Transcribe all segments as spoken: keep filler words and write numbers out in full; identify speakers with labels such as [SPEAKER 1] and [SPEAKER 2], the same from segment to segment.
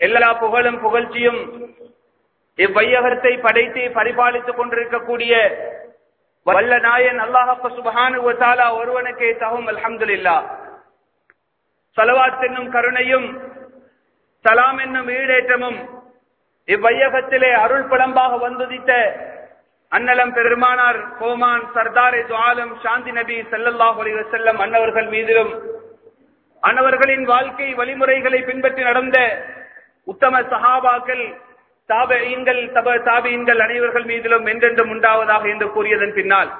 [SPEAKER 1] எல்லா புகழும் புகழ்ச்சியும் இவ்வையகத்தை படைத்து பரிபாலித்துக் கொண்டிருக்கக்கூடிய வல்ல நாயன் அல்லாஹ் சுப்ஹானஹு வ தஆலா ஒருவனுக்கே தகும். அல்ஹம்துலில்லாஹ். ஸலவாத் என்னும் கருணையும் சலாம் என்னும் ஈடேற்றமும் இவ்வையகத்திலே அருள் பலம்பாக வந்துதித்த அன்னலம் பெருமானார் கோமான் சர்தாரே துஆலம் சாந்தி நபி ஸல்லல்லாஹு அலைஹி வஸல்லம் அன்னவர்கள் மீதிலும் அன்னவர்களின் வாழ்க்கை வழிமுறைகளை பின்பற்றி நடந்த உத்தம சஹாபாக்கள் தாபீன்கள் தப தாபீன்கள் அனைவர்கள் மீதிலும் என்றென்றும் உண்டாவதாக என்று கூறியதன் பின்னால்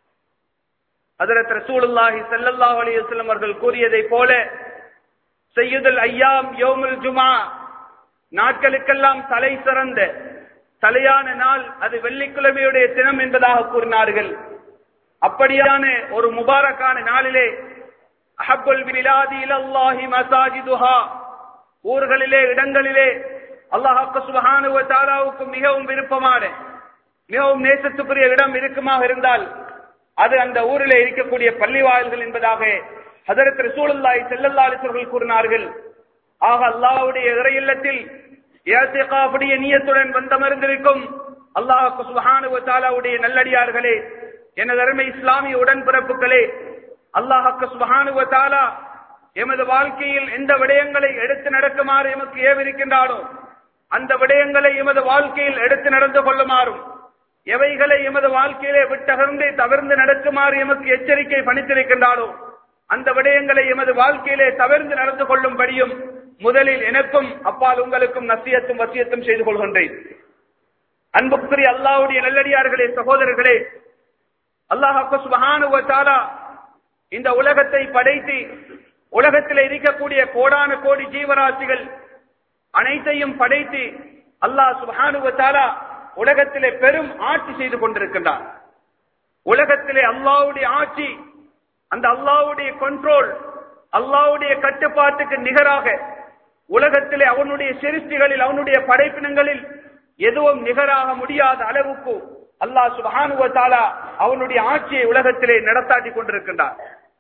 [SPEAKER 1] ஹஜ்ரத் ரசூலுல்லாஹி ஸல்லல்லாஹு அலைஹி வஸல்லம் அவர்கள் கூறியதை போல சய்யிதுல் அய்யாம் யௌமுல் ஜுமா, நாட்களுக்கெல்லாம் தலை சிறந்த தலையான நாள் அது வெள்ளிக்கிழமையுடைய தினம் என்பதாக கூறினார்கள். அப்படியான ஒரு முபாரக்கான நாளிலே அஹப்புல் பிலாதி இலல்லாஹி மசாஜிதுஹா, ஊர்களிலே இடங்களிலே அல்லாஹ் சுப்ஹானஹு வ தஆலாவுக்கு மிகவும் விருப்பமான மிகவும் நேசத்துக்குரிய இடம் இருக்குமாக இருந்தால் அது அந்த ஊரிலே இருக்கக்கூடிய பள்ளி வாயில்கள் என்பதாக ஹஜ்ரத் ரசூலுல்லாஹி ஸல்லல்லாஹு அலைஹி வஸல்லம் கூறினார்கள். ஆக அல்லாஹ்வுடைய இறை இல்லத்தில் இஅ்திகாஃபுடைய நியத்துடன் வந்தமர்ந்திருக்கும் அல்லாஹ் சுப்ஹானஹு வ தஆலாவுடைய நல்லடியார்களே, எனது அருமை இஸ்லாமிய உடன்பிறப்புகளே, அல்லாஹ் சுப்ஹானஹு வ தஆலா எமது வாழ்க்கையில் எந்த விடயங்களை எடுத்து நடக்குமாறு எமக்கு ஏவிருக்கின்றானோ அந்த விடயங்களை எமது வாழ்க்கையில் எடுத்து நடந்து கொள்ளுமாறும், எவைகளை எமது வாழ்க்கையிலே விட்டகர்ந்து தவிர்ந்து நடக்குமாறு எமக்கு எச்சரிக்கை பணித்திருக்கின்றானோ அந்த விடயங்களை எமது வாழ்க்கையிலே தவிர்த்து நடந்து கொள்ளும்படியும் முதலில் எனக்கும் அப்பால் உங்களுக்கும் நசியத்தும் வசியத்தும் செய்து கொள்கின்றேன். அன்புக்குரிய அல்லாஹ்வுடைய நல்லடியார்களே, சகோதரர்களே, அல்லாஹ் சுப்ஹானஹு வ தஆலா இந்த உலகத்தை படைத்து உலகத்தில் இருக்கக்கூடிய கோடான கோடி ஜீவராசிகள் அனைத்தையும் படைத்து அல்லாஹ் சுப்ஹானஹு வ தஆலா உலகத்திலே பெரும் ஆட்சி செய்து கொண்டிருக்கின்றார். உலகத்திலே அல்லாஹ்வுடைய ஆட்சி, அந்த அல்லாஹ்வுடைய கண்ட்ரோல், அல்லாஹ்வுடைய கட்டுப்பாட்டுக்கு நிகராக உலகத்திலே அவனுடைய சிருஷ்டிகளில் அவனுடைய படைப்பினங்களில் எதுவும் நிகராக முடியாத அளவுக்கு அல்லாஹ் சுப்ஹானஹு வ தஆலா அவனுடைய ஆட்சியை உலகத்திலே நடத்தாட்டி கொண்டிருக்கின்றார்.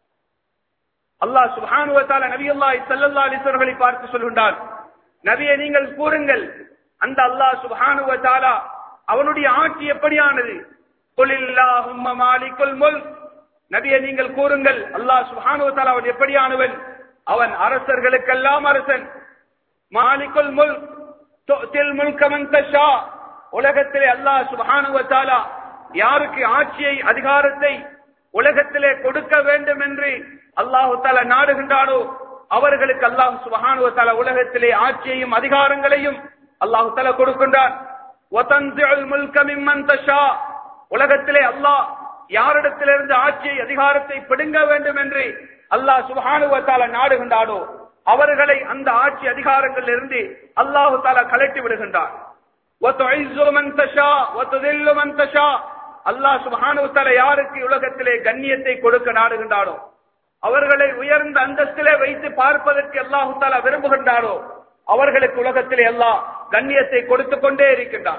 [SPEAKER 1] அல்லாஹ் சுப்ஹானஹு வ தஆலா நபியுல்லாஹி ஸல்லல்லாஹு அலைஹி வஸல்லம் பார்த்து சொல்கின்றார், நபியே நீங்கள் கூறுங்கள் அந்த அல்லாஹ் சுப்ஹானஹு வ தஆலா அவனுடைய ஆட்சி எப்படியானது? குலில்லாஹும்ம மாலிகுல் முல்க், நபியே நீங்கள் கூறுங்கள் அல்லாஹ் சுப்ஹானஹு வ தஆலா அவன் எப்படியானவன்? அவன் அரசர்களுக்கெல்லாம் அரசன். மாலிகுல் முல்க் து'தில் முல்க மன் தஷா, உலகத்திலே அல்லாஹ் சுப்ஹானஹு வ தஆலா யாருக்கு ஆட்சியை அதிகாரத்தை உலகத்திலே கொடுக்க வேண்டும் என்று அல்லாஹ் தஆலா நாடுகின்றானோ அவர்களுக்கு அல்லாஹ் சுப்ஹானஹு வ தஆலா உலகத்திலே ஆட்சியையும் அதிகாரங்களையும் அல்லாஹ் தஆலா கொடுக்கின்றான். வ தன்ஸிஉல் முல்க மிம்மன் தஷா, உலகத்திலே அல்லாஹ் யாரிடத்திலிருந்து ஆட்சியை அதிகாரத்தை பிடுங்க வேண்டும் என்று அல்லாஹ் சுப்ஹானஹு வ தஆலா நாடுகின்றானோ அவர்களை அந்த ஆட்சி அதிகாரங்களில் இருந்து அல்லாஹ் தஆலா கலட்டி விடுகின்றான். வ துஇஸ்ஸு மன் தஷா வ துதில்லு மன் தஷா, அல்லாஹ் சுப்ஹானஹு வ தஆலா யாருக்கு உலகத்திலே கண்ணியத்தை கொடுக்க நாடுகின்றானோ அவர்களை உயர்ந்த அந்தஸ்திலே வைத்து பார்ப்பதற்கு அல்லாஹ் தஆலா விரும்புகின்றானோ அவர்களுக்கு உலகத்திலே அல்லாஹ் கண்ணியத்தை கொடுத்து கொண்டே இருக்கின்றான்.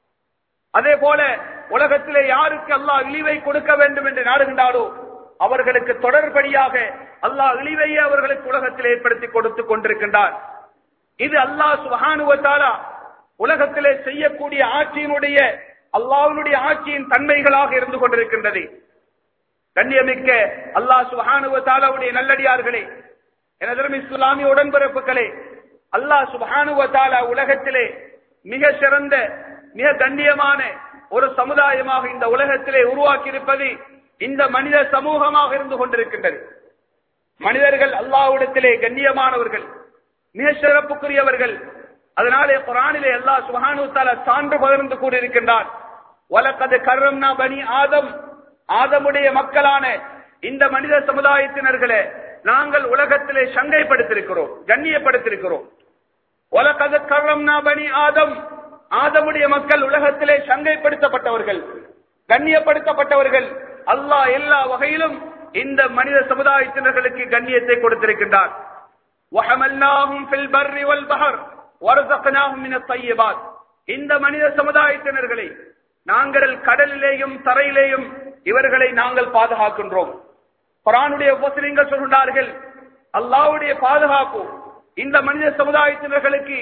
[SPEAKER 1] அதே போல உலகத்திலே யாருக்கு அல்லாஹ் இழிவை கொடுக்க வேண்டும் என்று நாடுகின்றானோ அவர்களுக்கு தொடர்படியாக அல்லாஹ் இழிவையே அவர்களுக்கு உலகத்தில் ஏற்படுத்தி கொடுத்து கொண்டிருக்கின்றார். இது அல்லாஹ் சுப்ஹானஹு வ தஆலா உலகத்திலே செய்யக்கூடிய ஆட்சியினுடைய அல்லாஹ்வுடைய ஆட்சியின் தன்மைகளாக இருந்து கொண்டிருக்கின்றது. கண்ணியமிக்க அல்லாஹ் சுப்ஹானஹு வ தஆலாவுடைய நல்லடியார்களே, எனதரும் இஸ்லாமிய உடன்பிறப்புகளே, அல்லாஹ் சுப்ஹானஹு வ தஆலா உலகத்திலே மிக சிறந்த மிக கண்ணியமான ஒரு சமுதாயமாக இந்த உலகத்திலே உருவாக்கி இருப்பது இந்த மனித சமூகமாக இருந்து கொண்டிருக்கின்றது. மனிதர்கள் அல்லாஹ்விடத்திலே கண்ணியமானவர்கள், மிக சிறப்புக்குரியவர்கள். அதனாலே குர்ஆனிலே அல்லாஹ் சுப்ஹானஹு வ தஆலா சான்று பகிர்ந்து கூறியிருக்கின்றார், வலகத் கர்ரம்னா பனி ஆதம், ஆதமுடைய மக்களான இந்த மனித சமுதாயத்தினர்களே நாங்கள் உலகத்திலே சங்கைப்படுத்திருக்கிறோம், கண்ணியப்படுத்திருக்கிறோம். வலகத் கர்ரம்னா பனி ஆதம், ஆதமுடைய மக்கள் உலகத்திலே சங்கைப்படுத்தப்பட்டவர்கள், கண்ணியப்படுத்தப்பட்டவர்கள். அல்லாஹ் எல்லா வகையிலும் இந்த மனித சமுதாயத்தினர்களுக்கு கண்ணியத்தை கொடுத்திருக்கின்றார். வஹமல்னாஹும் ஃபில் பர்ரி வல் பஹர் வர்ஸக்னாஹும் மினத் தய்யிபாத், இந்த மனித சமுதாயத்தினர்களை நாங்கள் கடலிலேயும் தரையிலேயும் இவர்களை நாங்கள் பாதுகாக்கின்றோம். குர்ஆனுடைய முஃபஸ்ஸிரீன்கள் சொல்கிறார்கள், அல்லாஹ்வுடைய பாதுகாப்பு இந்த மனித சமுதாயத்தினர்களுக்கு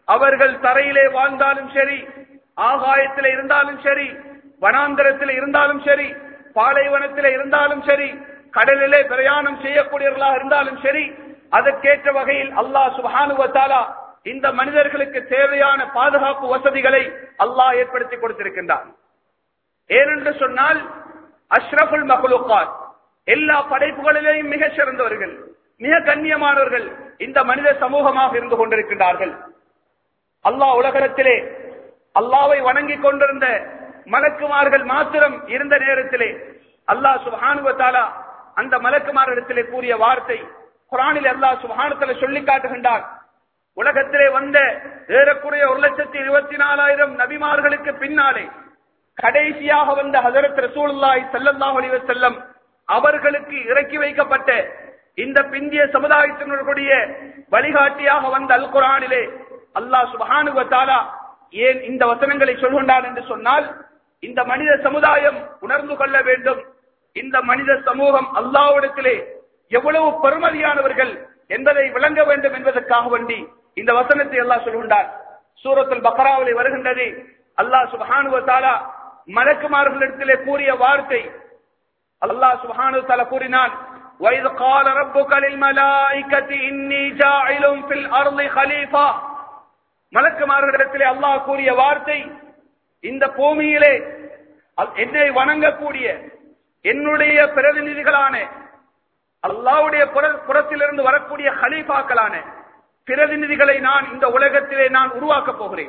[SPEAKER 1] அவர்கள் தரையிலே வாழ்ந்தாலும் சரி, ஆகாயத்தில் இருந்தாலும் சரி, வனாந்தரத்தில் இருந்தாலும் சரி, பாலைவனத்தில் இருந்தாலும் சரி, கடலிலே பிரயாணம் செய்யக்கூடியவர்களாக இருந்தாலும் சரி, அதற்கேற்ற வகையில் அல்லாஹ் சுப்ஹானஹு வ தஆலா இந்த மனிதர்களுக்கு தேவையான பாதுகாப்பு வசதிகளை அல்லாஹ் ஏற்படுத்தி கொடுத்திருக்கின்றார். ஏனென்று சொன்னால் அஷ்ரஃபுல் மக்லூகாத், எல்லா படைப்புகளிலேயும் மிக சிறந்தவர்கள், மிக கண்ணியமானவர்கள் இந்த மனித சமூகமாக இருந்து கொண்டிருக்கின்றார்கள். அல்லாஹ் உலகத்திலே அல்லாஹ்வை வணங்கிக் கொண்டிருந்த மலக்குமார்கள் மாத்திரம் இருந்த நேரத்திலே அல்லாஹ் சுப்ஹானஹு வ தஆலா அந்த மலக்குமாரிடத்திலே கூறிய வார்த்தை குர்ஆனில் அல்லாஹ் சுப்ஹானஹு வ தஆலா சொல்லி காட்டுகின்றார். உலகத்திலே வந்த ஏறக்குறைய ஒரு லட்சத்தி இருபத்தி நாலாயிரம் நபிமார்களுக்கு பின்னாலே கடைசியாக வந்த ஹஜரத் ரசூலுல்லாஹி ஸல்லல்லாஹு அலைஹி வஸல்லம் அவர்களுக்கு இறக்கி வைக்கப்பட்ட இந்த பிந்திய சமுதாயத்தினுடைய வழிகாட்டியாக வந்த அல் குர்ஆனிலே அல்லாஹ் சுப்ஹானஹு வ தஆலா ஏன் இந்த வசனங்களை சொல்கின்றான் என்று சொன்னால், இந்த மனித சமுதாயம் உணர்ந்து கொள்ள வேண்டும், இந்த மனித சமூகம் அல்லாஹ்விடத்திலே எவ்வளவு பெருமதியானவர்கள் என்பதை விளங்க வேண்டும் என்பதற்காக வேண்டி இந்த வசனத்தை அல்லாஹ் சொல்கின்றார். சூரத்துல் பக்ராவிலே வருகின்றது. அல்லாஹ் சுப்ஹானஹு வ தஆலா மலக்குமார்களிடத்திலே கூறிய வார்த்தை, அல்லாஹ் சுப்ஹானஹு வ தஆலா கூறினான், وَإِذْ قَالَ رَبُّكَ لِلْمَلَائِكَةِ إِنِّي جَاعِلٌ فِي الْأَرْضِ خَلِيفَةً. மலக்குமார்களிடத்திலே அல்லாஹ் கூறிய வார்த்தை, இந்த பூமியிலே என்னை வணங்கக்கூடிய என்னுடைய பிரதிநிதிகளான அல்லாஹ்வுடைய புறத்திலிருந்து வரக்கூடிய ஹலீஃபாக்களான பிரதிநிதிகளை நான் இந்த உலகத்திலே நான் உருவாக்க போகிறேன்.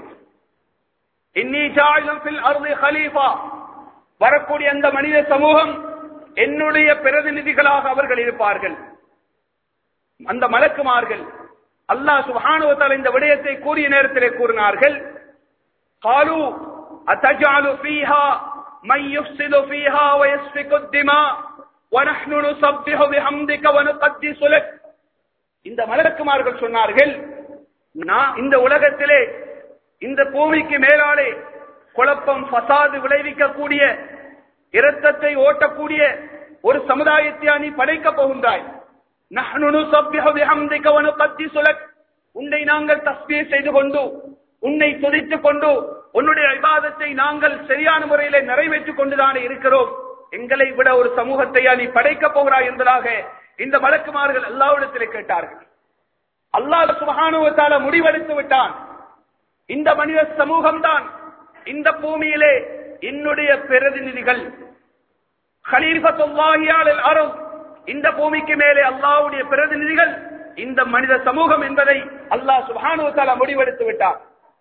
[SPEAKER 1] இன்னி ஜாயிலும் ஃபில் அர்தி ஹலீஃபா, வரக்கூடிய அந்த மனித சமூகம் என்னுடைய பிரதிநிதிகளாக அவர்கள் இருப்பார்கள். அந்த மலக்குமார்கள் அல்லாஹ் சுப்ஹானஹு வ தஆலா இந்த விடயத்தை கூறிய நேரத்திலே கூறினார்கள், قالوا أتجعل فيها من يفسد فيها ويسفك الدماء ونحن نسبح بحمدك ونقدس لك. இந்த மலக்குமார்கள் சொன்னார்கள், நான் இந்த உலகத்திலே இந்த பூமிக்கு மேலாலே குழப்பம் ஃபசாது விளைவிக்கக்கூடிய, இரத்தத்தை ஓட்டக்கூடிய ஒரு சமுதாயத்தை நீ படைக்கப் போகின்றாய். நஹ்னு நுஸப்பிஹு பிஹம்திக வ நுகத்திஸு லக், உன்னை நாங்கள் தஸ்பீஹ் செய்து கொண்டு, உன்னை துதித்துக் கொண்டு, உன்னுடைய இபாதத்தை நாங்கள் சரியான முறையிலே நிறைவேற்றிக் கொண்டுதானே இருக்கிறோம். எங்களை விட ஒரு சமூகத்தை நீ படைக்கப் போகிறாய் என்பதாக இந்த மலக்குமார்கள் அல்லாஹ்விடத்திலே கேட்டார்கள். அல்லாஹ் சுப்ஹானஹு வ தஆலா முடிவெடுத்து விட்டான். இந்த மனித சமூகம்தான் இந்த பூமியிலே என்னுடைய பிரதிநிதிகள், கலீஃபத்துல்லாஹி அலல் அர்த், இந்த பூமிக்கு மேலே அல்லாஹ்வுடைய பிரதிநிதிகள் இந்த மனித சமூகம் என்பதை அல்லாஹ் சுப்ஹானஹு வ தஆலா முடிவெடுத்து விட்டார்.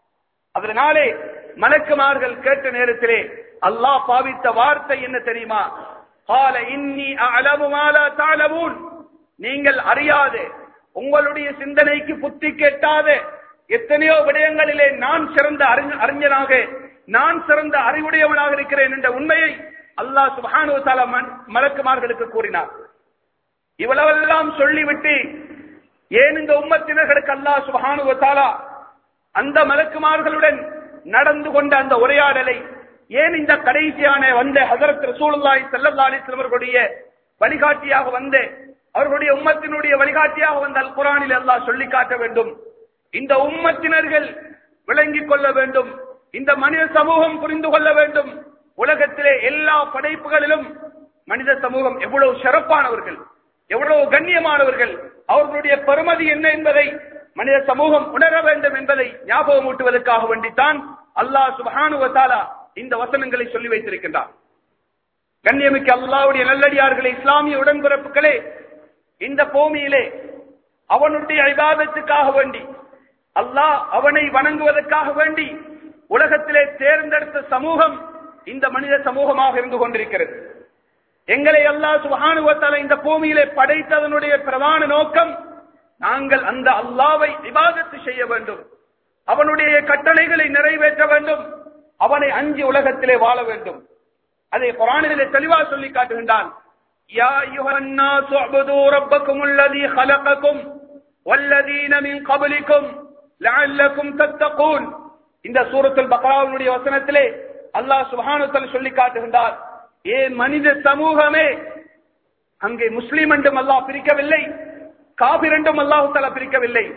[SPEAKER 1] அதனாலே மலக்குமார்கள் கேட்ட நேரத்திலே அல்லாஹ் பாவித்த வார்த்தை என்ன தெரியுமா? قال إني أعلم ما لا تعلمون, நீங்கள் அறியாத, உங்களுடைய சிந்தனைக்கு புத்தி கேட்டாத எத்தனையோ விடயங்களிலே நான் சிறந்த அறிஞனாக, நான் சிறந்த அறிவுடையவனாக இருக்கிறேன் என்ற உண்மையை அல்லாஹ் சுப்ஹானஹு வ தஆலா மலக்குமார்களுக்கு கூறினார். இவ்வளவெல்லாம் சொல்லிவிட்டு ஏன் இந்த உம்மத்தினர்களுக்கு அல்லாஹ் சுப்ஹானஹு வ தஆலா அந்த மலக்குமார்களுடன் நடந்து கொண்ட அந்த உரையாடலை, ஏன் இந்த கடைசியான வந்த ஹஜரத் ரசூலுல்லாஹி ஸல்லல்லாஹு அலைஹி வஸல்லம் அவர்களுடைய வழிகாட்டியாக வந்த, அவர்களுடைய உம்மத்தினுடைய வழிகாட்டியாக வந்த அல் குர்ஆனில் அல்லாஹ் சொல்லி காட்ட வேண்டும். இந்த உம்மத்தினர்கள் விளங்கிக் கொள்ள வேண்டும், இந்த மனித சமூகம் புரிந்து கொள்ள வேண்டும், உலகத்திலே எல்லா படைப்புகளிலும் மனித சமூகம் எவ்வளவு சிறப்பானவர்கள், எவ்வளவு கண்ணியமானவர்கள், அவர்களுடைய பெருமதி என்ன என்பதை மனித சமூகம் உணர வேண்டும் என்பதை ஞாபகம் ஊட்டுவதற்காக வேண்டித்தான் அல்லாஹ் சுப்ஹானஹு வ தஆலா இந்த வசனங்களை சொல்லி வைத்திருக்கின்றார். கண்ணியமிக்க அல்லாஹ்வுடைய நல்லடியார்களே, இஸ்லாமிய உடன்பிறப்புகளே, இந்த பூமியிலே அவனுடைய இபாதத்துக்காக வேண்டி, அல்லாஹ் அவனை வணங்குவதற்காக வேண்டி உலகத்திலே தேர்ந்தெடுத்த சமூகம் இந்த மனித சமூகமாக இருந்து கொண்டிருக்கிறது. எங்களை அல்லாஹ் சுப்ஹானஹு வ தஆலா இந்த பூமியிலே படைத்ததனுடைய பிரதான நோக்கம், நாங்கள் அந்த அல்லாஹ்வை இபாதத்து செய்ய வேண்டும், அவனுடைய கட்டளைகளை நிறைவேற்ற வேண்டும், அவனை அஞ்சி உலகத்திலே வாழ வேண்டும். அதை குர்ஆனிலே தெளிவாக சொல்லி காட்டுகின்றான். யா அய்யுஹன் நாஸு உஅ்புது ரப்பக்குமுல்லதீ خلقக்கும் வல்லதீன மின் قبلக்கும் லஅல்லக்கும் தத்தகூன். இந்த சூரத்துல் பக்ராவுடைய வசனத்திலே அல்லாஹ் சுப்ஹானஹு வ தஆலா சொல்லி காட்டுகின்றார், ஏ மனித சமூகமே, அங்கே முஸ்லிம் என்றும் அல்லாஹ் பிரிக்கவில்லை, காபிர் என்றும் அல்லாஹ் தஆலா பிரிக்கவில்லை.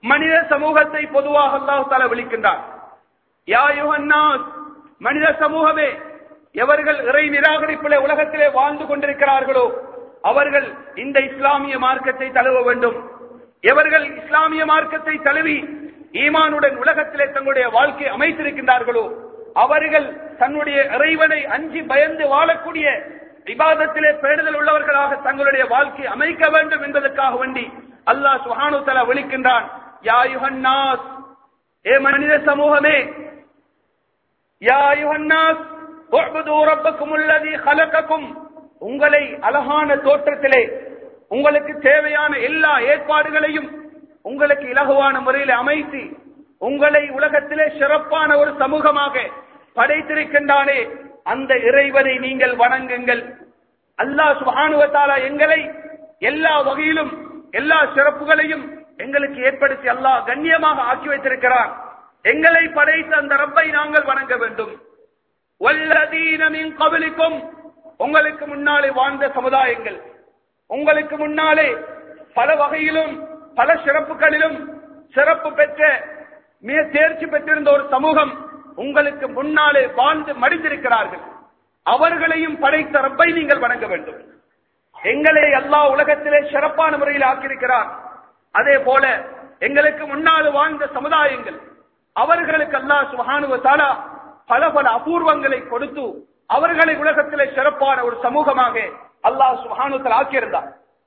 [SPEAKER 1] மனித சமூகத்தை பொதுவாக அல்லாஹ் தஆலா விളിக்கின்றார். யா அய்யுஹன்னாஸ், மனித சமூகமே, எவர்கள் இறை நிராகரிப்பிலே உலகத்திலே வாழ்ந்து கொண்டிருக்கிறார்களோ அவர்கள் இந்த இஸ்லாமிய மார்க்கத்தை தழுவ வேண்டும். எவர்கள் இஸ்லாமிய மார்க்கத்தை தழுவி ஈமானுடன் உலகத்திலே தங்களுடைய வாழ்க்கை அமைத்திருக்கின்றார்களோ அவர்கள் தன்னுடைய இறைவனை அஞ்சி பயந்து வாழக்கூடிய இபாதத்திலே பேணுதல் உள்ளவர்களாக தங்களுடைய வாழ்க்கை அமைக்க வேண்டும் என்பதற்காக வேண்டி அல்லாஹ் சுப்ஹானஹு வ தஆலா விളിக்கின்றான். யா அய்யுஹன்னாஸ், ஏ மனித சமூகமே, யா அய்யுஹன்னாஸ் உஅ்புது ரப்பக்குமுல்லதீ خلقக்கும், உங்களை அழகான தோற்றத்திலே உங்களுக்கு தேவையான எல்லா ஏற்பாடுகளையும் உங்களுக்கு இலகுவான முறையில் அமைத்து உங்களை உலகத்திலே சிறப்பான ஒரு சமூகமாக படைத்திருக்கின்றானே அந்த இறைவனை நீங்கள் வணங்குங்கள். அல்லாஹ் சுப்ஹானஹு வ தஆலா எங்களை எல்லா வகையிலும் எல்லா சிறப்புகளையும் எங்களுக்கு ஏற்படுத்தி அல்லாஹ் கண்ணியமாக ஆக்கி வைத்திருக்கிறார். எங்களை படைத்த அந்த ரப்பை நாங்கள் வணங்க வேண்டும். வல்லதீன மின் கப்லிக்கும், உங்களுக்கு முன்னாலே வாழ்ந்த சமுதாயங்கள், உங்களுக்கு முன்னாலே பல வகையிலும் பல சிறப்புகளிலும் சிறப்பு பெற்ற மிக தேர்ச்சி பெற்றிருந்த ஒரு சமூகம் உங்களுக்கு முன்னாலே வாழ்ந்து மடிந்திருக்கிறார்கள். அவர்களையும் படைத்த ரப்பை நீங்கள் வணங்க வேண்டும். எங்களை அல்லாஹ் உலகத்திலே சிறப்பான முறையில் ஆக்கியிருக்கிறார். அதே போல எங்களுக்கு முன்னால் வாழ்ந்த சமுதாயங்கள் அவர்களுக்கு அல்லாஹ் சுப்ஹானஹு வ தஆலா பல பல அபூர்வங்களை கொடுத்து அவர்களை உலகத்திலே சிறப்பான ஒரு சமூகமாக அல்லாஹ் சுப்ஹானஹு வ தஆலா ஆக்கியிருந்தார்.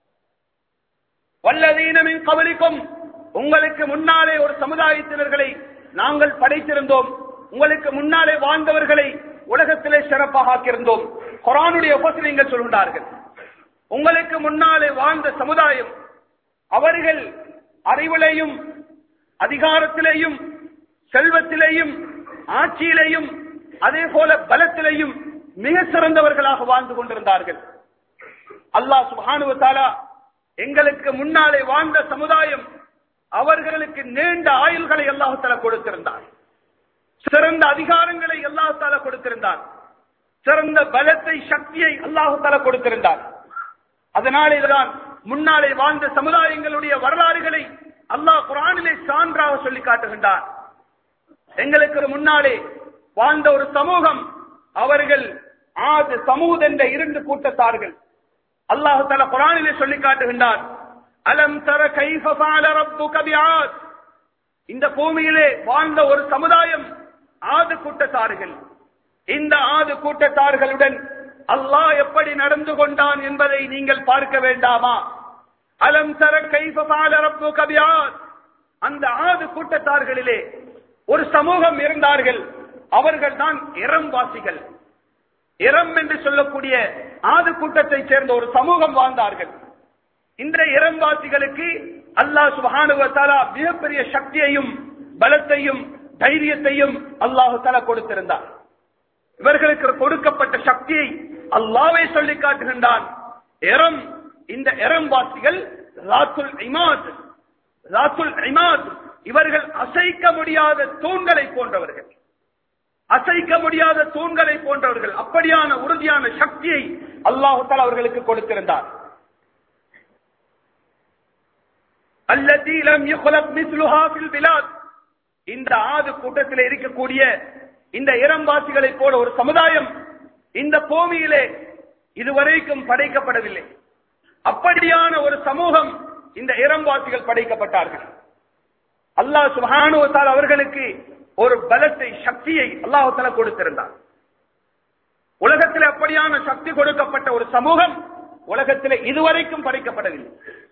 [SPEAKER 1] வல்லதீன மின் கப்லிக்கும், உங்களுக்கு முன்னாலே ஒரு சமுதாயத்தினர்களை நாங்கள் படைத்திருந்தோம். உங்களுக்கு முன்னாலே வாழ்ந்தவர்களை உலகத்திலே சிறப்பாக ஆக்கியிருந்தோம். குர்ஆனுடைய உபதேசங்கள் சொல்கிறார்கள், உங்களுக்கு முன்னாலே வாழ்ந்த சமுதாயம் அவர்கள் அறிவிலேயும் அதிகாரத்திலேயும் செல்வத்திலேயும் ஆட்சியிலேயும் அதே போல பலத்திலேயும் மிக சிறந்தவர்களாக வாழ்ந்து கொண்டிருந்தார்கள். அல்லாஹ் சுப்ஹானஹு வ தஆலா எங்களுக்கு முன்னாலே வாழ்ந்த சமுதாயம் அவர்களுக்கு நீண்ட ஆயுள்களை அல்லாஹ் தஆலா கொடுத்திருந்தார். சிறந்த அதிகாரங்களை அல்லாஹ் தஆலா கொடுத்திருந்தார். சிறந்த பலத்தை சக்தியை அல்லாஹ் தஆலா கொடுத்திருந்தார். அதனாலே தான் முன்னாலே வாழ்ந்த சமுதாயங்களுடைய வரலாறுகளை அல்லாஹ் குர்ஆனிலே சான்றாக சொல்லி காட்டுகின்றார். எங்களுக்கு முன்னாலே வாழ்ந்த ஒரு சமூகம் அவர்கள் ஆது சமூத் என்ற இரண்டு கூட்டத்தார்கள். அல்லாஹ் தஆலா குர்ஆனிலே சொல்லி காட்டுகின்றார், அலம் தர கைஃப ஃபஅல ரப்புக பிஆத், இந்த பூமியிலே வாழ்ந்த ஒரு சமுதாயம் ஆது கூட்டத்தார்கள். இந்த ஆது கூட்டத்தார்களுடன் அல்லாஹ் எப்படி நடந்து கொண்டான் என்பதை நீங்கள் பார்க்க வேண்டாமா? அலம் தர கைஃப ஃபஅல ரப்புக பிஆத், அந்த ஆது கூட்டத்தார்களிலே ஒரு சமூகம் இருந்தார்கள். அவர்கள் தான் இரம்வாசிகள். இரம் என்று சொல்லக்கூடிய ஆது கூட்டத்தை சேர்ந்த ஒரு சமூகம் வாழ்ந்தார்கள். இந்த இரம்வாசிகளுக்கு அல்லாஹ் சுப்ஹானஹு வ தஆலா மிகப்பெரிய சக்தியையும் பலத்தையும் தைரியத்தையும் அல்லாஹ் தஆலா கொடுத்திருந்தார். இவர்களுக்கு கொடுக்கப்பட்ட சக்தியை அல்லாஹ்வே சொல்லி காட்டுகின்றான். இரம், இந்த இரம்வாசிகள் ராத்துல் இமாத், ராத்துல் இமாத், இவர்கள் அசைக்க முடியாத தூண்களை போன்றவர்கள், அசைக்க முடியாத தூண்களை போன்றவர்கள். அப்படியான உறுதியான சக்தியை அல்லாஹ் தஆலா அவர்களுக்கு கொடுத்திருந்தார். அல்லதி லம் யுக்லக் மிஸ்லுஹா ஃபில் பிலாத், இந்த ஆது கூட்டத்தில் இருக்கக்கூடிய இந்த இரம்வாசிகளை போல ஒரு சமுதாயம் இந்த பூமியிலே இதுவரைக்கும் படைக்கப்படவில்லை. அப்படியான ஒரு சமூகம் இந்த இரம்வாசிகள் படைக்கப்பட்டார்கள். அல்லாஹ் சுப்ஹானஹு வ தஆலா அவர்களுக்கு ஒரு பலத்தை சக்தியை அல்லாஹ் தஆலா கொடுத்திருந்தார். உலகத்தில் அப்படியான சக்தி கொடுக்கப்பட்ட ஒரு சமூகம் உலகத்தில் இதுவரைக்கும் படைக்கப்படவில்லை.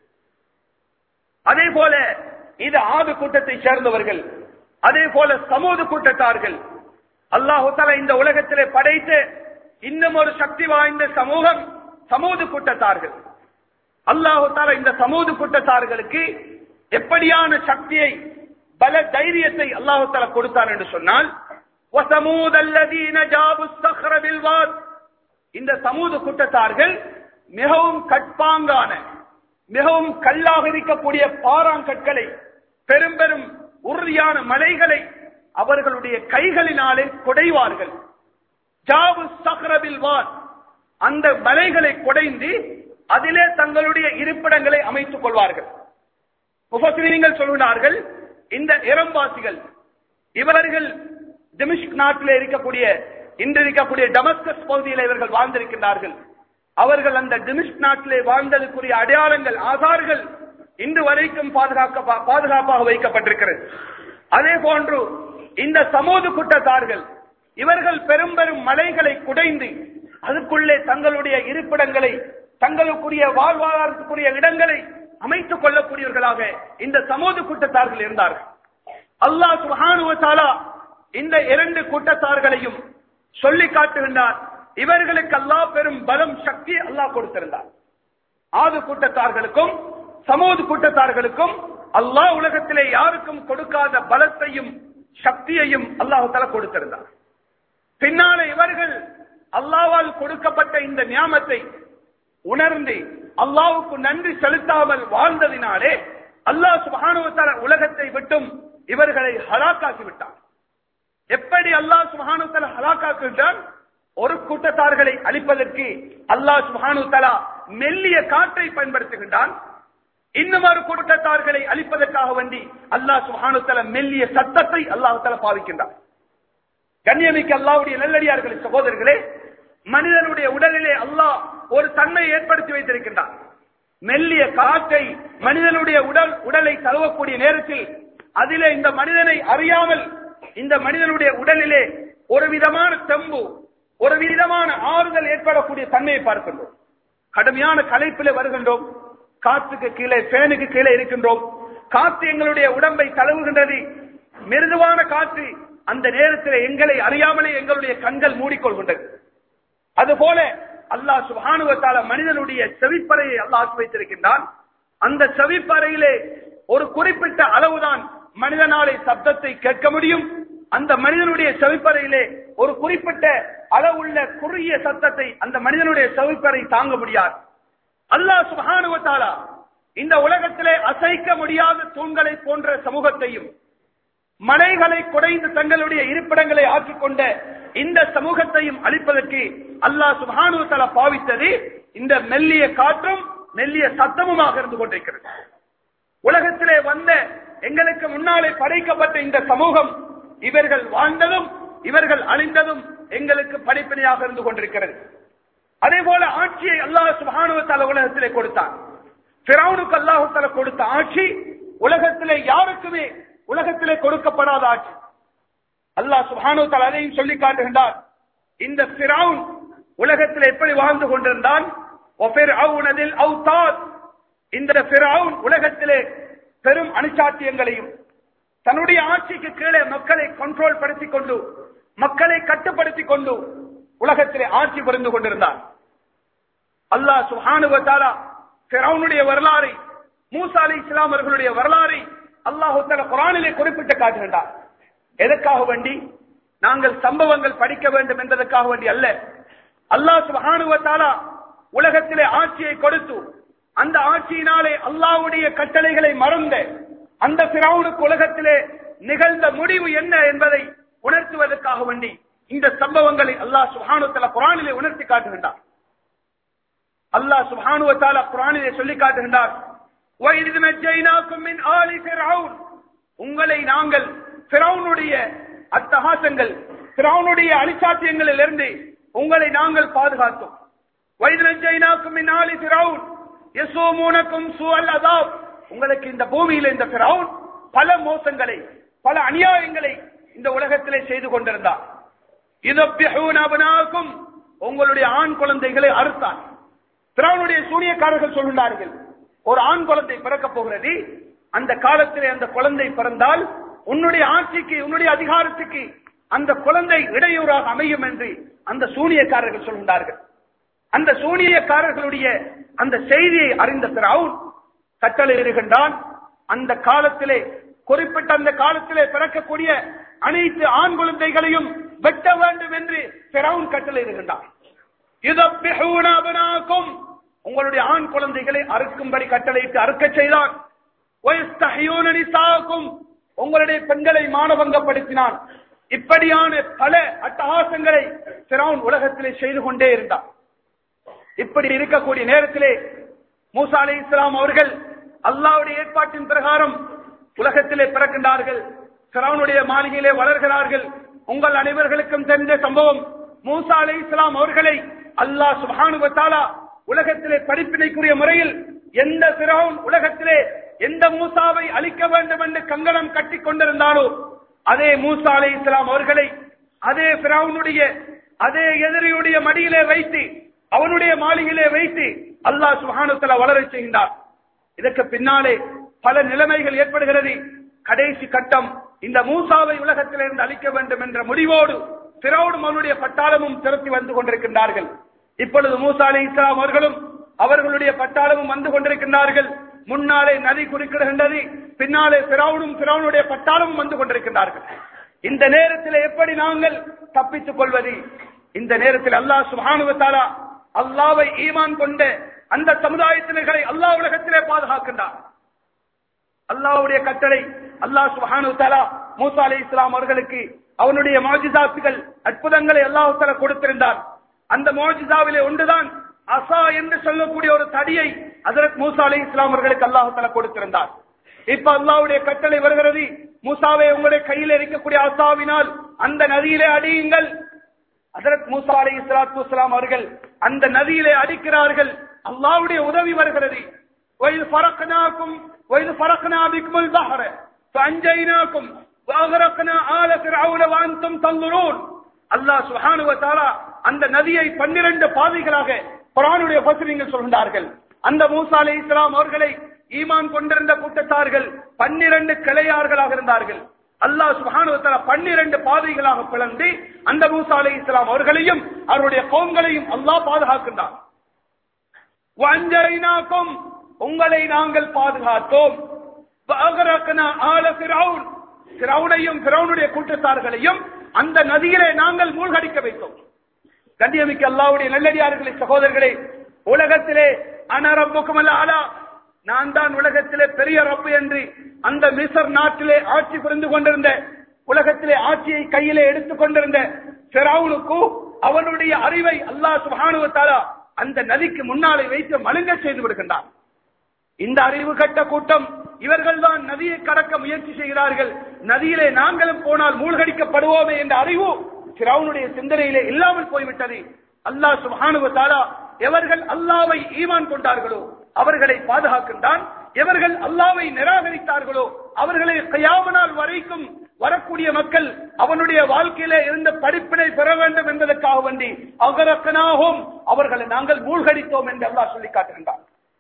[SPEAKER 1] அதே போல இது ஆது கூட்டத்தை சேர்ந்தவர்கள், அதே போல சமூது கூட்டத்தார்கள். அல்லாஹ் தஆலா இந்த உலகத்திலே படைத்த இன்னும் ஒரு சக்தி வாய்ந்த சமூகம் சமூது கூட்டத்தார்கள். அல்லாஹ் தஆலா இந்த சமூது கூட்டத்தார்களுக்கு எப்படியான சக்தியை பல தைரியத்தை அல்லாஹ் தஆலா கொடுத்தார் என்று சொன்னால், வஸமூத் அல்லதீன ஜாபு ஸக்ர பில் வாத், இந்த சமூது கூட்டத்தார்கள் மிகவும் கட்பாங்கான மிகவும் கல்லாக இருக்கக்கூடிய பாறாங்கற்களை பெரும் பெரும் உறுதியான மலைகளை அவர்களுடைய கைகளினாலே குடைவார்கள். ஜாபு ஸக்ர பில் வாத், அந்த மலைகளை குடைந்து அதிலே தங்களுடைய இருப்பிடங்களை அமைத்துக் கொள்வார்கள். முஃபஸ்ஸிரீன்கள் சொல்கிறார்கள், இந்த இரம்பாசிகள் இவர்கள் திமிஷ்க் நாட்டில் இருக்கக்கூடிய இன்று இருக்கக்கூடிய டமஸ்கஸ் பகுதியில் இவர்கள் வாழ்ந்திருக்கிறார்கள். அவர்கள் அந்த திமிஷ்க் நாட்டிலே வாழ்ந்ததற்குரிய அடையாளங்கள் ஆதார்கள் இன்று வரைக்கும் பாதுகாக்க பாதுகாப்பாக வைக்கப்பட்டிருக்கிறது. அதே போன்று இந்த சமூக கூட்டத்தார்கள் இவர்கள் பெரும் பெரும் மலைகளை குடைந்து அதுக்குள்ளே தங்களுடைய இருப்பிடங்களை தங்களுக்குரிய வாழ்வாதாரத்துக்குரிய இடங்களை அமைத்துக் கொள்ளக்கூடியவர்களாக இந்த சமூக கூட்டத்தார்கள் இருந்தார்கள். அல்லாஹ் சுப்ஹானஹு வ தஆலா இந்த இரண்டு கூட்டத்தார்களையும் சொல்லி காட்டுகின்றார். இவர்களுக்கு அல்லாஹ் பெரும் பலம் சக்தி அல்லாஹ் கொடுத்திருந்தார். ஆது கூட்டத்தார்களுக்கும் சமூக கூட்டத்தார்களுக்கும் அல்லாஹ் உலகத்திலே யாருக்கும் கொடுக்காத பலத்தையும் சக்தியையும் அல்லாஹ் தஆலா கொடுத்திருந்தார். பின்னாலே இவர்கள் அல்லாஹ்வால் கொடுக்கப்பட்ட இந்த நியாமத்தை உணர்ந்து அல்லாஹ்வுக்கு நன்றி செலுத்தாமல் வாழ்ந்ததினாலே அல்லாஹ் சுப்ஹானஹு வ தஆலா உலகத்தை விட்டும் இவர்களை ஹலாக்காக்கி விட்டார். எப்படி அல்லாஹ் சுப்ஹானஹு வ தஆலா ஹலாக்காக்குகிறான்? ஒரு கூட்டத்தார்களை அழிப்பதற்கு அல்லாஹ் சுப்ஹானஹு வ தஆலா மெல்லிய காற்றை பயன்படுத்துகின்றான். இன்னும் ஒரு கூட்டத்தார்களை அழிப்பதற்காக வேண்டி அல்லாஹ் சுப்ஹானஹு வ தஆலா மெல்லிய சத்தத்தை அல்லாஹ் தஆலா பாவிக்கின்றான். கண்ணியமிக்க அல்லாஹ்வுடைய நல்லடியார்களே, சகோதரர்களே, மனிதனுடைய உடலிலே அல்லாஹ் ஒரு தன்மையை ஏற்படுத்தி வைத்திருக்கின்றான். மெல்லிய காற்றை மனிதனுடைய உடல் உடலை தழுவக்கூடிய நேரத்தில் அதிலே இந்த மனிதனை அறியாமல் இந்த மனிதனுடைய உடலிலே ஒரு விதமான தெம்பு ஒரு விதமான ஆறுதல் ஏற்படக்கூடிய தன்மையை பார்க்கின்றோம். கடுமையான களைப்பிலே வருகின்றோம், காற்றுக்கு கீழே ஃபேனுக்கு கீழே இருக்கின்றோம், காற்று எங்களுடைய உடம்பை தழுவுகின்றது, மிருதுவான காற்று. அந்த நேரத்தில் எங்களை அறியாமலே எங்களுடைய கண்கள் மூடிக்கொள்கின்றது. அதுபோல அல்லாஹ் சுப்ஹானஹு வ தஆலா மனிதனுடைய செவிப்பறையை அல்லாஹ் வைத்திருக்கின்றான். அந்த செவிப்பறையிலே ஒரு குறிப்பிட்ட அளவுதான் மனிதனாலே சப்தத்தை கேட்க முடியும். அந்த மனிதனுடைய செவிப்பறையிலே ஒரு குறிப்பிட்ட அளவுள்ள குறுகிய சத்தத்தை அந்த மனிதனுடைய செவிப்பறை தாங்க முடியாது. அல்லாஹ் சுப்ஹானஹு வ தஆலா இந்த உலகத்திலே அசைக்க முடியாத தூண்களை போன்ற சமூகத்தையும் மலைகளை குடைந்து தங்களுடைய இருப்பிடங்களை ஆக்கிக் கொண்ட இந்த சமூகத்தையும் அழிப்பதற்கு அல்லாஹ் சுப்ஹானஹு வ தஆலா பாவித்தது இந்த மெல்லிய காற்றும் மெல்லிய சத்தமுமாக இருந்து கொண்டிருக்கிறது. உலகத்திலே வந்த எங்களுக்கு முன்னாலே படைக்கப்பட்ட இந்த சமூகம் இவர்கள் வாழ்ந்ததும் இவர்கள் அழிந்ததும் எங்களுக்கு படிப்பினையாக இருந்து கொண்டிருக்கிறது. அதே போல ஆட்சியை அல்லாஹ் சுப்ஹானஹு வ தஆலா உலகத்திலே கொடுத்தான். ஃபிரௌனுக்கு அல்லாஹ் தஆலா கொடுத்த ஆட்சி உலகத்திலே யாருக்குமே உலகத்திலே கொடுக்கப்படாத ஆட்சி. அல்லாஹ் சுப்ஹானஹு வ தஆலா அதையும் சொல்லி காட்டுகின்றார். இந்த ஃபிரௌன் உலகத்தில் எப்படி வாழ்ந்து கொண்டிருந்தான்? வஃபிர்அவுன தில் அவ்தாத், இந்த ஃபிரௌன் உலகத்திலே பெரும் அனுசாத்தியங்களையும் தன்னுடைய ஆட்சிக்கு கீழே மக்களை கண்ட்ரோல் படுத்திக் கொண்டு மக்களை கட்டுப்படுத்திக் கொண்டு உலகத்திலே ஆட்சி புரிந்து கொண்டிருந்தார். அல்லாஹ் சுப்ஹானஹு வ தஆலா ஃபிரௌனுடைய வரலாறை, மூசா அலைஹிஸ்ஸலாம் அவர்களுடைய வரலாறை அல்லாஹ் தஆலா குர்ஆனிலே குறிப்பிட்டு காட்டுகின்றார். எதற்காக வேண்டி? நாங்கள் சம்பவங்கள் படிக்க வேண்டும் என்பதற்காக வேண்டி அல்ல. அல்லாஹ் சுப்ஹானஹு வ தஆலா உலகத்திலே ஆட்சியை கொடுத்து அந்த ஆட்சியினாலே அல்லாஹ்வுடைய கட்டளைகளை மறந்த அந்த ஃபிரௌனுக்கு உலகத்திலே நிகழ்ந்த முடிவு என்ன என்பதை உணர்த்துவதற்காக வேண்டி இந்த சம்பவங்களை அல்லாஹ் சுப்ஹானஹு வ தஆலா குர்ஆனிலே உணர்த்தி காட்டுகின்றார். அல்லாஹ் சுப்ஹானஹு வ தஆலா குர்ஆனிலே சொல்லி காட்டுகின்றார், وَإِذْ نَجَّيْنَاكُمْ مِنْ آلِ فِرْعَوْنَ, உங்களை நாங்கள் ஃபிரௌனுடைய அட்டகாசங்கள் ஃபிரௌனுடைய அழிச்சாட்டியங்களில் இருந்து உங்களை நாங்கள் பாதுகாத்தோம். وَإِذْ نَجَّيْنَاكُمْ مِنْ آلِ فِرْعَوْنَ يَسُومُونَكُمْ سُوءَ الْعَذَابِ, உங்களுக்கு இந்த பூமியில இந்த ஃபிரௌன் பல மோசங்களை பல அநியாயங்களை இந்த உலகத்திலே செய்து கொண்டிருந்தார். يُذَبِّحُونَ أَبْنَاءَكُمْ, உங்களுடைய ஆண் குழந்தைகளை அறுத்தார். ஃபிரௌனுடைய சூனியக்காரர்கள் சொல்கிறார்கள், ஒரு ஆண் குழந்தை பிறக்க போகிறது, அந்த காலத்திலே அந்த குழந்தை பிறந்தால் உன்னுடைய ஆட்சிக்கு உன்னுடைய அதிகாரத்துக்கு அந்த குழந்தை இடையூறாக அமையும் என்று அந்த சூனியக்காரர்கள் சொல்கின்றார்கள். அந்த சூனியக்காரர்களுடைய அந்த செய்தியை அறிந்த ஃபிரௌன் கட்டளை இடுகின்றான், அந்த காலத்திலே குறிப்பிட்ட அந்த காலத்திலே பிறக்கக்கூடிய அனைத்து ஆண் குழந்தைகளையும் வெட்ட வேண்டும் என்று ஃபிரௌன் கட்டளை இடுகின்றான். யுதப்பிஹூன அப்னாக்கும், உங்களுடைய ஆண் குழந்தைகளை அறுக்கும்படி கட்டளையிட்டு அறுக்க செய்தான். வயஸ்தஹியூன நிசாக்கும், உங்களுடைய பெண்களை மானபங்கப்படுத்தினான். இப்படியான பல அட்டகாசங்களை ஃபிரௌன் உலகத்திலே செய்து கொண்டே இருந்தார். இப்படி இருக்கக்கூடிய நேரத்திலே மூசா அலைஹிஸ்ஸலாம் அவர்கள்
[SPEAKER 2] அல்லாஹ்வுடைய ஏற்பாட்டின் பிரகாரம் உலகத்திலே பிறக்கின்றார்கள், ஃபிரௌனுடைய மாளிகையிலே வளர்கிறார்கள். உங்கள் அனைவர்களுக்கும் தெரிந்த சம்பவம், மூசா அலைஹிஸ்ஸலாம் அவர்களை அல்லாஹ் சுப்ஹானஹு வ தஆலா உலகத்திலே படிப்பினைக்குரிய முறையில் எந்த ஃபிரௌன் உலகத்திலே எந்த மூசாவை அழிக்க வேண்டும் என்று கங்கணம் கட்டி கொண்டிருந்தானோ அதே மூசா அலைஹிஸ்ஸலாம் அவர்களை அதே ஃபிரௌனுடைய அதே எதிரியுடைய மடியிலே வைத்து அவனுடைய மாளிகையிலே வைத்து அல்லாஹ் சுப்ஹானஹு வ தஆலா வளரச் செய்கின்றார். இதற்கு பின்னாலே பல நிலைமைகள் ஏற்படுகிறது. கடைசி கட்டம், இந்த மூசாவை உலகத்திலிருந்து அழிக்க வேண்டும் என்ற முடிவோடு ஃபிரௌனும் அவனுடைய பட்டாளமும் திரட்டி வந்து கொண்டிருக்கின்றார்கள். இப்பொழுது மூசா அலைஹிஸ்ஸலாம் அவர்களும் அவர்களுடைய பட்டாளமும் வந்து கொண்டிருக்கின்றார்கள். முன்னாலே நதி குறுக்கிடுகின்றது, பின்னாலே ஃபிரௌனும் ஃபிரௌனுடைய பட்டாளமும் வந்து கொண்டிருக்கின்றார்கள். இந்த நேரத்தில் எப்படி நாங்கள் தப்பித்துக் கொள்வது? இந்த நேரத்தில் அல்லாஹ் சுப்ஹானஹு வ தஆலா அல்லாஹ்வை ஈமான் கொண்ட அந்த சமுதாயத்தினர்களை அல்லாஹ் உலகத்திலே பாதுகாக்கின்றார். அல்லாஹ்வுடைய கட்டளை, அல்லாஹ் சுப்ஹானஹு வ தஆலா மூசா அலைஹிஸ்ஸலாம் அவர்களுக்கு அவனுடைய முஅஜிசாத்துகள் அற்புதங்களை அல்லாஹ் தஆலா கொடுத்திருந்தார். அந்த முஅஜிசாவிலே ஒன்றுதான் அஸா என்று சொல்லக்கூடிய ஒரு தடியை ஹஜ்ரத் மூசா அலைஹிஸ்ஸலாம் அவர்களுக்கு அல்லாஹ் தஆலா கொடுத்திருந்தார். இப்ப அல்லாஹ்வுடைய கட்டளை வருகிறது, மூசாவே உங்களுடைய கையில் இருக்கக்கூடிய அஸாவினால் அந்த நதியிலே அடியுங்கள். ஹஜ்ரத் மூசா அலைஹிஸ்ஸலாத்து வஸ்ஸலாம் அவர்கள் அந்த நதியிலே அடிக்கிறார்கள். அல்லாஹ்வுடைய உதவி வருகிறது. வஇல் ஃபரக்னாகும் வஇல் ஃபரக்னா பிக்குல் பஹர ஃபஅன்ஜைனாகும் வஅக்ரக்னா ஆல ஃபிர்அவுன வஅன்தும் தன்துரூன். அல்லாஹ் சுப்ஹானஹு வ தஆலா அந்த நதியை பன்னிரண்டு பாதைகளாக குர்ஆனுடைய முஃபஸ்ஸிரீன்கள் சொல்கிறார்கள். அந்த மூசா அலைஹிஸ்ஸலாம் அவர்களை ஈமான் கொண்டிருந்த கூட்டத்தார்கள் பன்னிரண்டு கிளையார்களாக இருந்தார்கள். அல்லாஹ் சுப்ஹானஹு வ தஆலா பன்னிரண்டு பாதைகளாக பிளந்து அந்த மூசா அலைஹிஸ்ஸலாம் அவர்களையும் அவருடைய கவும்களையும் அல்லாஹ் பாதுகாக்கின்றார். வஅன்ஜைனாகும், உங்களை நாங்கள் பாதுகாத்தோம். வஅக்ரக்னா ஆல ஃபிர்அவுன், ஃபிரௌனையும் ஃபிரௌனுடைய கூட்டத்தார்களையும் அந்த நதியிலே நாங்கள் மூழ்கடிக்க வைத்தோம். கண்ணியமிக்க அல்லாஹ்வுடைய நல்லடியார்களே, சகோதரர்களே, உலகத்திலே அன ரப்புக்கும் அலா, நான் தான் உலகத்திலே பெரிய ரப்பு என்று அந்த மிஸ்ர் நாட்டிலே ஆட்சி புரிந்து கொண்டிருந்த, உலகத்திலே ஆட்சியை கையிலே எடுத்துக் கொண்டிருந்த ஃபிரௌனுக்கு அவனுடைய அறிவை அல்லாஹ் சுப்ஹானஹு வ தஆலா அந்த நதிக்கு முன்னாலே வைத்து மழுங்க செய்து விடுகின்றான். இந்த அறிவு கட்ட கூட்டம் இவர்கள் தான் நதியை கடக்க முயற்சி செய்கிறார்கள். நதியிலே நாங்களும் போனால் மூழ்கடிக்கப்படுவோமே என்ற அறிவு ஃபிரௌனுடைய சிந்தனையிலே இல்லாமல் போய்விட்டது. அல்லாஹ் சுப்ஹானஹு வ தஆலா எவர்கள் அல்லாஹ்வை ஈமான் கொண்டார்களோ அவர்களை பாதுகாக்கின்றான். எவர்கள் அல்லாஹ்வை நிராகரித்தார்களோ அவர்களை கியாமத் நாள் வரைக்கும் வரக்கூடிய மக்கள் அவனுடைய வாழ்க்கையிலே இருந்த படிப்பினை பெற வேண்டும் என்பதற்காக வேண்டி அகரக்கனாகும், அவர்களை நாங்கள் மூழ்கடித்தோம் என்று அல்லாஹ் சொல்லி காட்டுகின்றான்.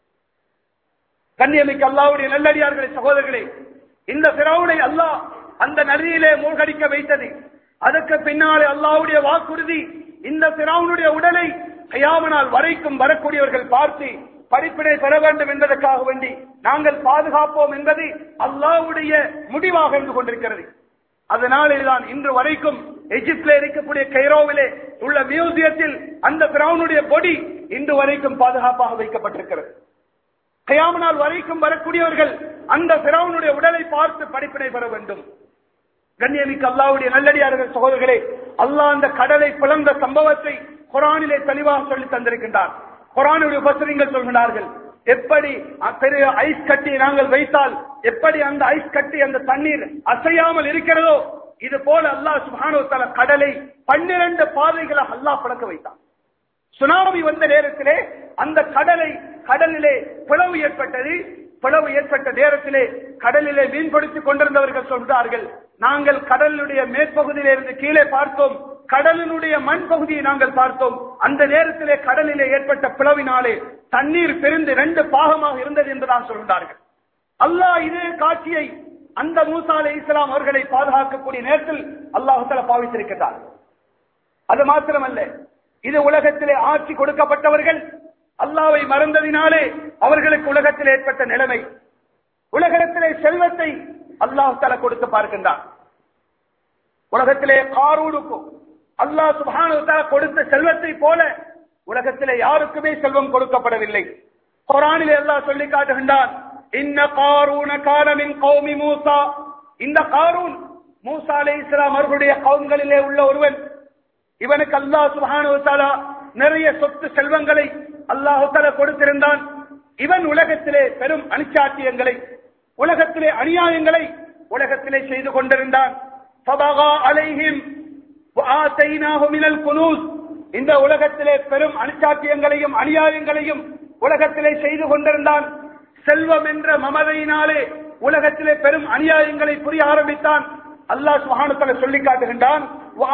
[SPEAKER 2] கண்ணியமிக்க அல்லாஹ்வுடைய நல்லடியார்களே, சகோதரர்களே, இந்த ஃபிரௌனை அல்லாஹ் அந்த நதியிலே மூழ்கடிக்க வைத்தது. அதற்கு பின்னாலே அல்லாஹ்வுடைய வாக்குறுதி, இந்த ஃபிரௌனுடைய உடலை கியாமத் நாள் வரைக்கும் வரக்கூடியவர்கள் பார்த்து படிப்பினை பெற வேண்டும் என்பதற்காக வேண்டி நாங்கள் பாதுகாப்போம் என்பது அல்லாஹ்வுடைய முடிவாக இருந்து கொண்டிருக்கிறது. அதனாலேதான் இன்று வரைக்கும் எகிப்திலே இருக்கக்கூடிய கைரோவிலே உள்ள மியூசியத்தில் அந்த ஃபிரௌனுடைய பொடி இன்று வரைக்கும் பாதுகாப்பாக வைக்கப்பட்டிருக்கிறது. கியாமத் நாள் வரைக்கும் வரக்கூடியவர்கள் அந்த ஃபிரௌனுடைய உடலை பார்த்து படிப்பினை பெற வேண்டும். கண்ணியமிக்க அல்லாஹ்வுடைய நல்லடியார்கள், சகோதரர்களே, அல்லாஹ் அந்த கடலை பிளந்த சம்பவத்தை குர்ஆனிலே தெளிவாக சொல்லி தந்திருக்கின்றார். குர்ஆனுடைய முஃபஸ்ஸிரீன்கள் சொல்கிறார்கள், எப்படி பெரிய ஐஸ் கட்டியை நாங்கள் வைத்தால் எப்படி அந்த ஐஸ் கட்டி அந்த தண்ணீர் அசையாமல் இருக்கிறதோ இது போல அல்லாஹ் சுப்ஹானஹு வ தஆலா கடலை பன்னிரண்டு பாதைகளாக அல்லாஹ் பழக்க வைத்தான். சுனாமி வந்த நேரத்திலே அந்த கடலை கடலிலே பிளவு ஏற்பட்டது. பிளவு ஏற்பட்ட நேரத்திலே கடலிலே மீன் பிடித்துக் கொண்டிருந்தவர்கள் சொல்கிறார்கள், நாங்கள் கடலுடைய மேற்பகுதியிலே இருந்து கீழே பார்த்தோம், கடலினுடைய மண் பகுதியை நாங்கள் பார்த்தோம். அந்த நேரத்திலே கடலிலே ஏற்பட்ட பிளவினாலே தண்ணீர் பிரிந்து இரண்டு பாகமாக இருந்தது என்றுதான் சொல்கிறார்கள். அல்லாஹ் இதே காட்சியை அந்த மூசா அலைஹிஸ்ஸலாம் அவர்களை பாதுகாக்கக்கூடிய நேரத்தில் அல்லாஹ் தஆலா பாவித்திருக்கிறார். அது மாத்திரமல்ல, இது உலகத்திலே ஆட்சி கொடுக்கப்பட்டவர்கள் அல்லாஹ்வை மறந்ததினாலே அவர்களுக்கு உலகத்தில் ஏற்பட்ட நிலைமை. உலகத்திலே செல்வத்தை அல்லாஹ் தஆலா கொடுத்து பார்க்கின்றார். உலகத்திலே காரூனுக்கு அல்லாஹ் சுப்ஹானஹு வ தஆலா கொடுத்த செல்வத்தை போல உலகத்திலே யாருக்குமே செல்வம் கொடுக்கப்படவில்லை. குர்ஆனிலே அல்லாஹ் சொல்லி காட்டுகின்றான், இன்ன காரூன கான மின் கௌமி மூசா. இந்த காரூன் மூசா அலைஹிஸ்ஸலாம் அவர்களுடைய கவும்களிலே உள்ள ஒருவன். இவனுக்கு அல்லாஹ் சுப்ஹானஹு வ தஆலா நிறைய சொத்து செல்வங்களை அல்லாஹ் தஆலா கொடுத்திருந்தான். இவன் உலகத்திலே பெரும் அனிச்சாட்டியங்களை, உலகத்திலே அநியாயங்களை உலகத்திலே செய்து கொண்டிருந்தான். இந்த உலகத்திலே பெரும் அனிச்சாட்டியங்களையும் அநியாயங்களையும் உலகத்திலே செய்து கொண்டிருந்தான். செல்வம் என்ற மமதையினாலே உலகத்திலே பெரும் அநியாயங்களை புரிய ஆரம்பித்தான். அல்லாஹ் சுப்ஹானஹு வ தஆலா சொல்லி காட்டுகின்றான்,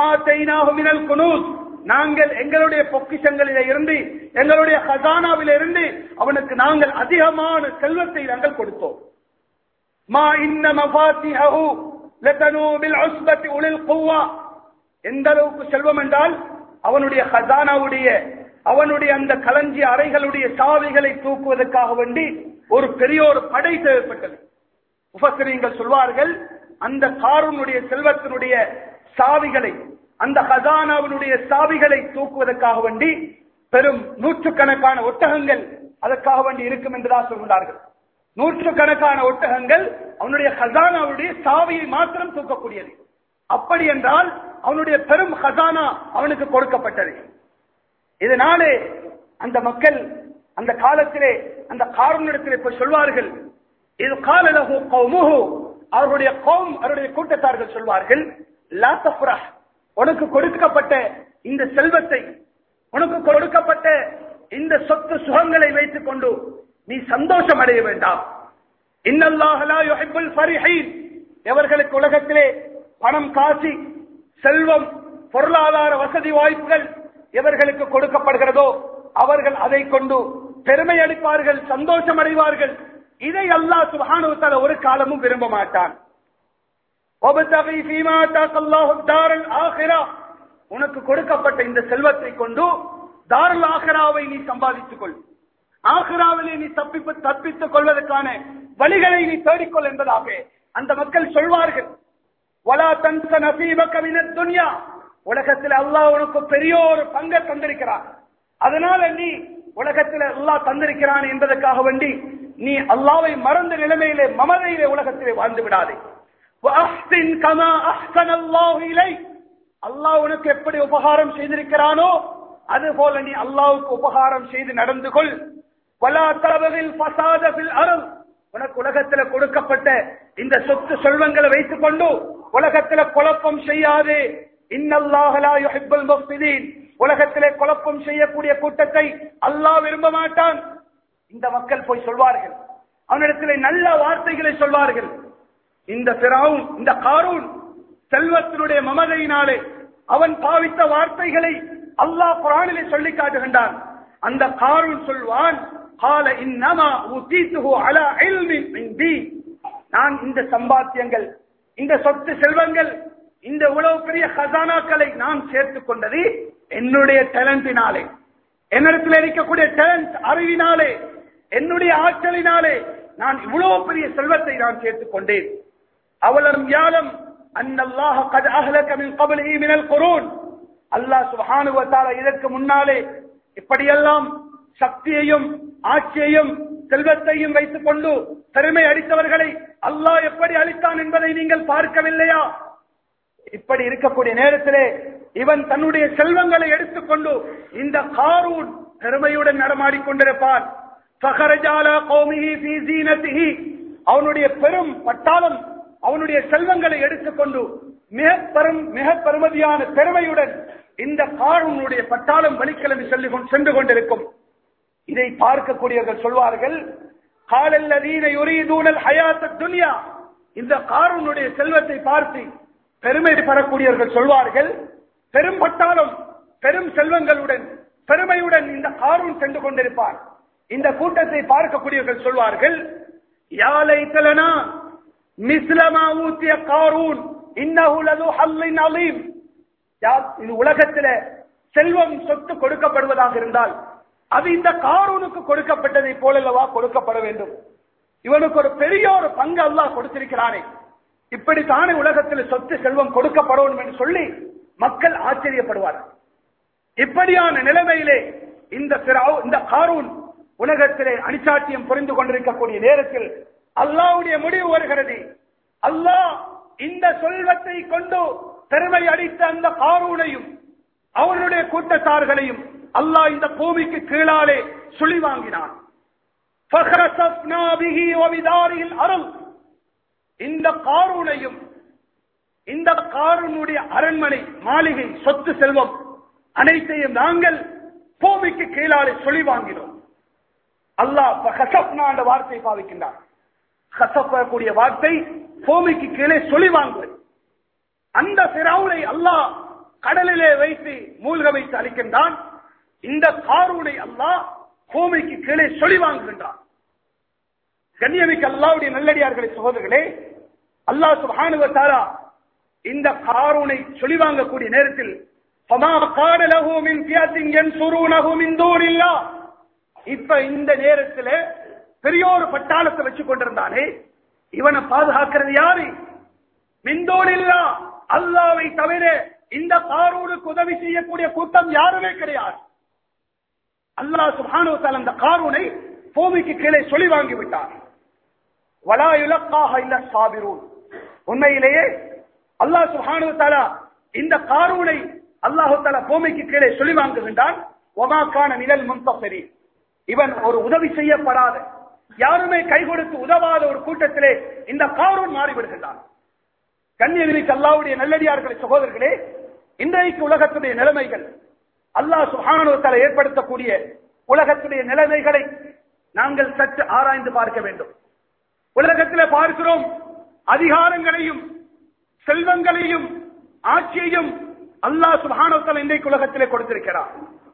[SPEAKER 2] நாங்கள் எங்களுடைய பொக்கிஷங்களிலே இருந்து, எங்களுடைய ஹசானாவிலே இருந்து அவனுக்கு நாங்கள் அதிகமான செல்வத்தை நாங்கள் கொடுத்தோம். மா இன்ன மஃபாத்திஹு லதனூ பில் உஸ்பத்தி உலில் குவ்வா. எந்த அளவுக்கு செல்வம் என்றால் அவனுடைய ஹசானாவுடைய, அவனுடைய அந்த களஞ்சிய அறைகளுடைய சாவிகளை தூக்குவதற்காக வேண்டி ஒரு பெரிய ஒரு படை தேவைப்பட்டது. முஃபஸ்ஸிரீன்கள் சொல்வார்கள், அந்த காரூனுடைய செல்வத்தினுடைய சாவிகளை, அந்த ஹசானாவினுடைய சாவிகளை தூக்குவதற்காக வேண்டி பெரும் நூற்றுக்கணக்கான ஒட்டகங்கள் அதற்காக வேண்டி இருக்கும் என்றுதான் சொல்கிறார்கள். நூற்றுக்கணக்கான ஒட்டகங்கள் அவனுடைய ஹசானாவுடைய சாவியை மாத்திரம் தூக்கக்கூடியது. அப்படி என்றால் அவனுடைய பெரும் ஹசானா அவனுக்கு கொடுக்கப்பட்டது. இதனாலே அந்த மக்கள் அந்த காலத்திலே அந்த காரூனிடத்திலே போய் சொல்வார்கள், இது காலலஹு கௌமுஹு, அவருடைய கௌம், அவருடைய கூட்டத்தார்கள் சொல்வார்கள், லா தஃப்ரஹ், உனக்கு கொடுக்கப்பட்ட இந்த செல்வத்தை, உனக்கு கொடுக்கப்பட்ட இந்த சொத்து சுகங்களை வைத்துக் கொண்டு நீ சந்தோஷம் அடைய வேண்டாம். இன்னல்லாஹ லா யுஹிப்புல் ஃபரிஹீன், எவர்களுக்கு உலகத்திலே பணம், காசி, செல்வம், பொருளாதார வசதி வாய்ப்புகள் எவர்களுக்கு கொடுக்கப்படுகிறதோ அவர்கள் அதை கொண்டு பெருமை அளிப்பார்கள், சந்தோஷம் அடைவார்கள். இதை அல்லாஹ் சுப்ஹானஹு வ தஆலா ஒரு காலமும் விரும்ப மாட்டான். உனக்கு கொடுக்கப்பட்ட இந்த செல்வத்தை கொண்டு தாருல் ஆகிராவை நீ சம்பாதித்துக் கொள், ஆகிராவிலே நீ தப்பிப்பு தப்பித்துக் கொள்வதற்கான வழிகளை நீ தேடிக்கொள் என்பதாக அந்த மக்கள் சொல்வார்கள். வலா தன்ஸ நஸீபக மினத் துன்யா, உலகத்தில் அல்லாஹ் உனக்கு பெரிய ஒரு பங்கை தந்திருக்கிறான், அதனால நீ உலகத்தில் அல்லாஹ் தந்திருக்கிறான் என்பதற்காக வேண்டி நீ அல்லாஹ்வை மறந்த நிலைமையிலே மமதையிலே உலகத்திலே வாழ்ந்து விடாதே. அல்லாஹ் உனக்கு எப்படி உபகாரம் செய்திருக்கிறானோ அது போல நீ அல்லாஹ்வுக்கு உபகாரம் செய்து நடந்து கொள். உனக்கு உலகத்தில் கொடுக்கப்பட்ட இந்த சொத்து செல்வங்களை வைத்துக் கொண்டு உலகத்தில் குழப்பம் செய்யாதே. இன்னல்லாஹ லா யுஹிப்புல் முஃப்ஸிதீன், உலகத்திலே குழப்பம் செய்யக்கூடிய கூட்டத்தை அல்லாஹ் விரும்ப மாட்டான். இந்த மக்கள் போய் சொல்வார்கள், அவனிடத்திலே நல்ல வார்த்தைகளை சொல்வார்கள். இந்த ஃபிரௌன், இந்த காரூன் செல்வத்தினுடைய மமதையினாலே அவன் பாவித்த வார்த்தைகளை அல்லாஹ் குர்ஆனிலே சொல்லி காட்டுகின்றான். அந்த காரூன் சொல்வான், قال انما اوتيته على علم عندي, நான் இந்த சம்பாத்தியங்கள், இந்த சொத்து செல்வங்கள், இந்த உலக பெரிய ஹசானாக்களை நான் சேர்த்துக் கொண்டது என்னுடைய டேலண்டினாலே, என்னிடத்தில் இருக்கக்கூடிய டேலண்ட் அறிவினாலே, என்னுடைய ஆற்றலினாலே நான் இவ்வளவு பெரிய செல்வத்தை நான் சேர்த்துக் கொண்டேன். அவலம் யாலம் அன்னல்லாஹ قد اهلك من قبله من القرون, அல்லாஹ் சுப்ஹானஹு வ தஆலா இதற்கு முன்னாலே இப்படியெல்லாம் சக்தியையும் ஆட்சியையும் செல்வத்தையும் வைத்துக் கொண்டு பெருமை அளித்தவர்களை அல்லாஹ் எப்படி அளித்தான் என்பதை நீங்கள் பார்க்கவில்லையா? இப்படி இருக்கக்கூடிய நேரத்திலே இவன் தன்னுடைய செல்வங்களை எடுத்துக்கொண்டு இந்த காரூன் பெருமையுடன் நடமாடிக்கொண்டிருப்பான். அவனுடைய பெரும் பட்டாளம் அவனுடைய செல்வங்களை எடுத்துக்கொண்டு மிக பெரும் மிக பெருமதியான பெருமையுடன் இந்த காரூனுடைய பட்டாளம் வழிக்கிழமை சென்று கொண்டிருக்கும். இதை பார்க்கக்கூடியவர்கள் சொல்வார்கள், காலல்லதீன யுரீதூனல் ஹயாத்தத் துன்யா, இந்த காரூனுடைய செல்வத்தை பார்த்து பெருமை பெறக்கூடியவர்கள் சொல்வார்கள், பெரும் பட்டாளம் பெரும் செல்வங்களுடன் பெருமையுடன் இந்த காரூன் சென்று கொண்டிருப்பார். இந்த கூட்டத்தை பார்க்கக்கூடியவர்கள் சொல்வார்கள், யா லைத்தலனா மிஸ்லமா ஊத்திய காரூன் இன்னஹு லது ஹல்லின் அலீம். இது உலகத்திலே செல்வம் சொத்து கொடுக்கப்படுவதாக இருந்தால் அது இந்த காரூனுக்கு கொடுக்கப்பட்டதை போலல்லவா கொடுக்கப்பட வேண்டும். இவனுக்கு ஒரு பெரிய ஒரு பங்கு அல்லாஹ் கொடுத்திருக்கிறானே, இப்படித்தானே உலகத்தில் சொத்து செல்வம் கொடுக்கப்படும் என்று சொல்லி மக்கள் ஆச்சரியப்படுவார்கள். இப்படியான நிலைமையிலே இந்த இந்த காரூன் உலகத்திலே அனிச்சாட்டியம் புரிந்து கொண்டிருக்கக்கூடிய நேரத்தில் அல்லாஹ்வுடைய முடிவு வருகிறது. அல்லாஹ் இந்த செல்வத்தை கொண்டு பெருமை அடித்த அந்த காரூனையும் அவருடைய கூட்டத்தார்களையும் அல்லாஹ் இந்த பூமிக்கு கீழாலே சுழி வாங்கினான். فخسفنا به وبداره الارض. இந்த காரூனையும் இந்த காரூனுடைய அரண்மனை, மாளிகை, சொத்து, செல்வம் அனைத்தையும் நாங்கள் பூமிக்கு கீழாலே சொல்லி வாங்கினோம். அல்லாஹ் ஃபகஸஃப்னா என்ற வார்த்தையை பாவிக்கின்றார். கசப்பக்கூடிய வார்த்தை பூமிக்கு கீழே சொல்லி வாங்குவது. அந்த ஃபிரௌனை அல்லாஹ் கடலிலே வைத்து மூழ்க வைத்து அளிக்கின்றான். இந்த காரூனை அல்லாஹ் பூமிக்கு கீழே சொல்லி வாங்குகின்றான். கண்ணியமிக்க அல்லாஹ்வுடைய நல்லடியார்களே, சகோதரர்களே, அல்லாஹ் சுப்ஹானஹு வ தஆலா இந்த காரூனை சொல்லி வாங்கக்கூடிய நேரத்தில் ஃபமா கான லஹு மின் ஃபியத்தின் யன்சுரூனஹு மின் தூனில்லாஹ், இப்ப இந்த நேரத்தில் பெரியோரு பட்டாளத்தை வச்சு கொண்டிருந்தானே, இவனை பாதுகாக்கிறது யாரு? மின் தூனில்லாஹ், அல்லாஹ்வை தவிர இந்த காரூனுக்கு உதவி செய்யக்கூடிய கூட்டம் யாருமே கிடையாது. அல்லாஹ் சுப்ஹானஹு வ தஆலா இந்த காரூனை பூமிக்கு கீழே சொல்லி வாங்கி விட்டார். வலா யுலக்காஹ இல்ல ஸாபிரூன். உண்மையிலேயே அல்லாஹ் சுப்ஹானஹு வ தஆலா இந்த காரூனை அல்லாஹ் தஆலா பூமிக்கு கீழே சொல்லி வாங்குகின்றான். வமா கான மினல் முன்தஸிரீன், இவன் ஒரு உதவி செய்யப்படாத, யாருமே கை கொடுத்து உதவாத ஒரு கூட்டத்திலே இந்த காரூன் மாறிவிடுகின்றான். கண்ணியமிக்க அல்லாஹ்வுடைய நல்லடியார்களே, சகோதரர்களே, இன்றைக்கு உலகத்துடைய நிலைமைகள், அல்லாஹ் சுப்ஹானஹு வ தஆலா ஏற்படுத்தக்கூடிய உலகத்துடைய நிலைமைகளை நாங்கள் சற்று ஆராய்ந்து பார்க்க வேண்டும். உலகத்திலே பார்க்கிறோம், அதிகாரங்களையும் செல்வங்களையும் ஆட்சியையும் அல்லாஹ் சுப்ஹானஹு வ தஆலா இன்றைக்கு உலகத்திலே கொடுத்திருக்கிறார்.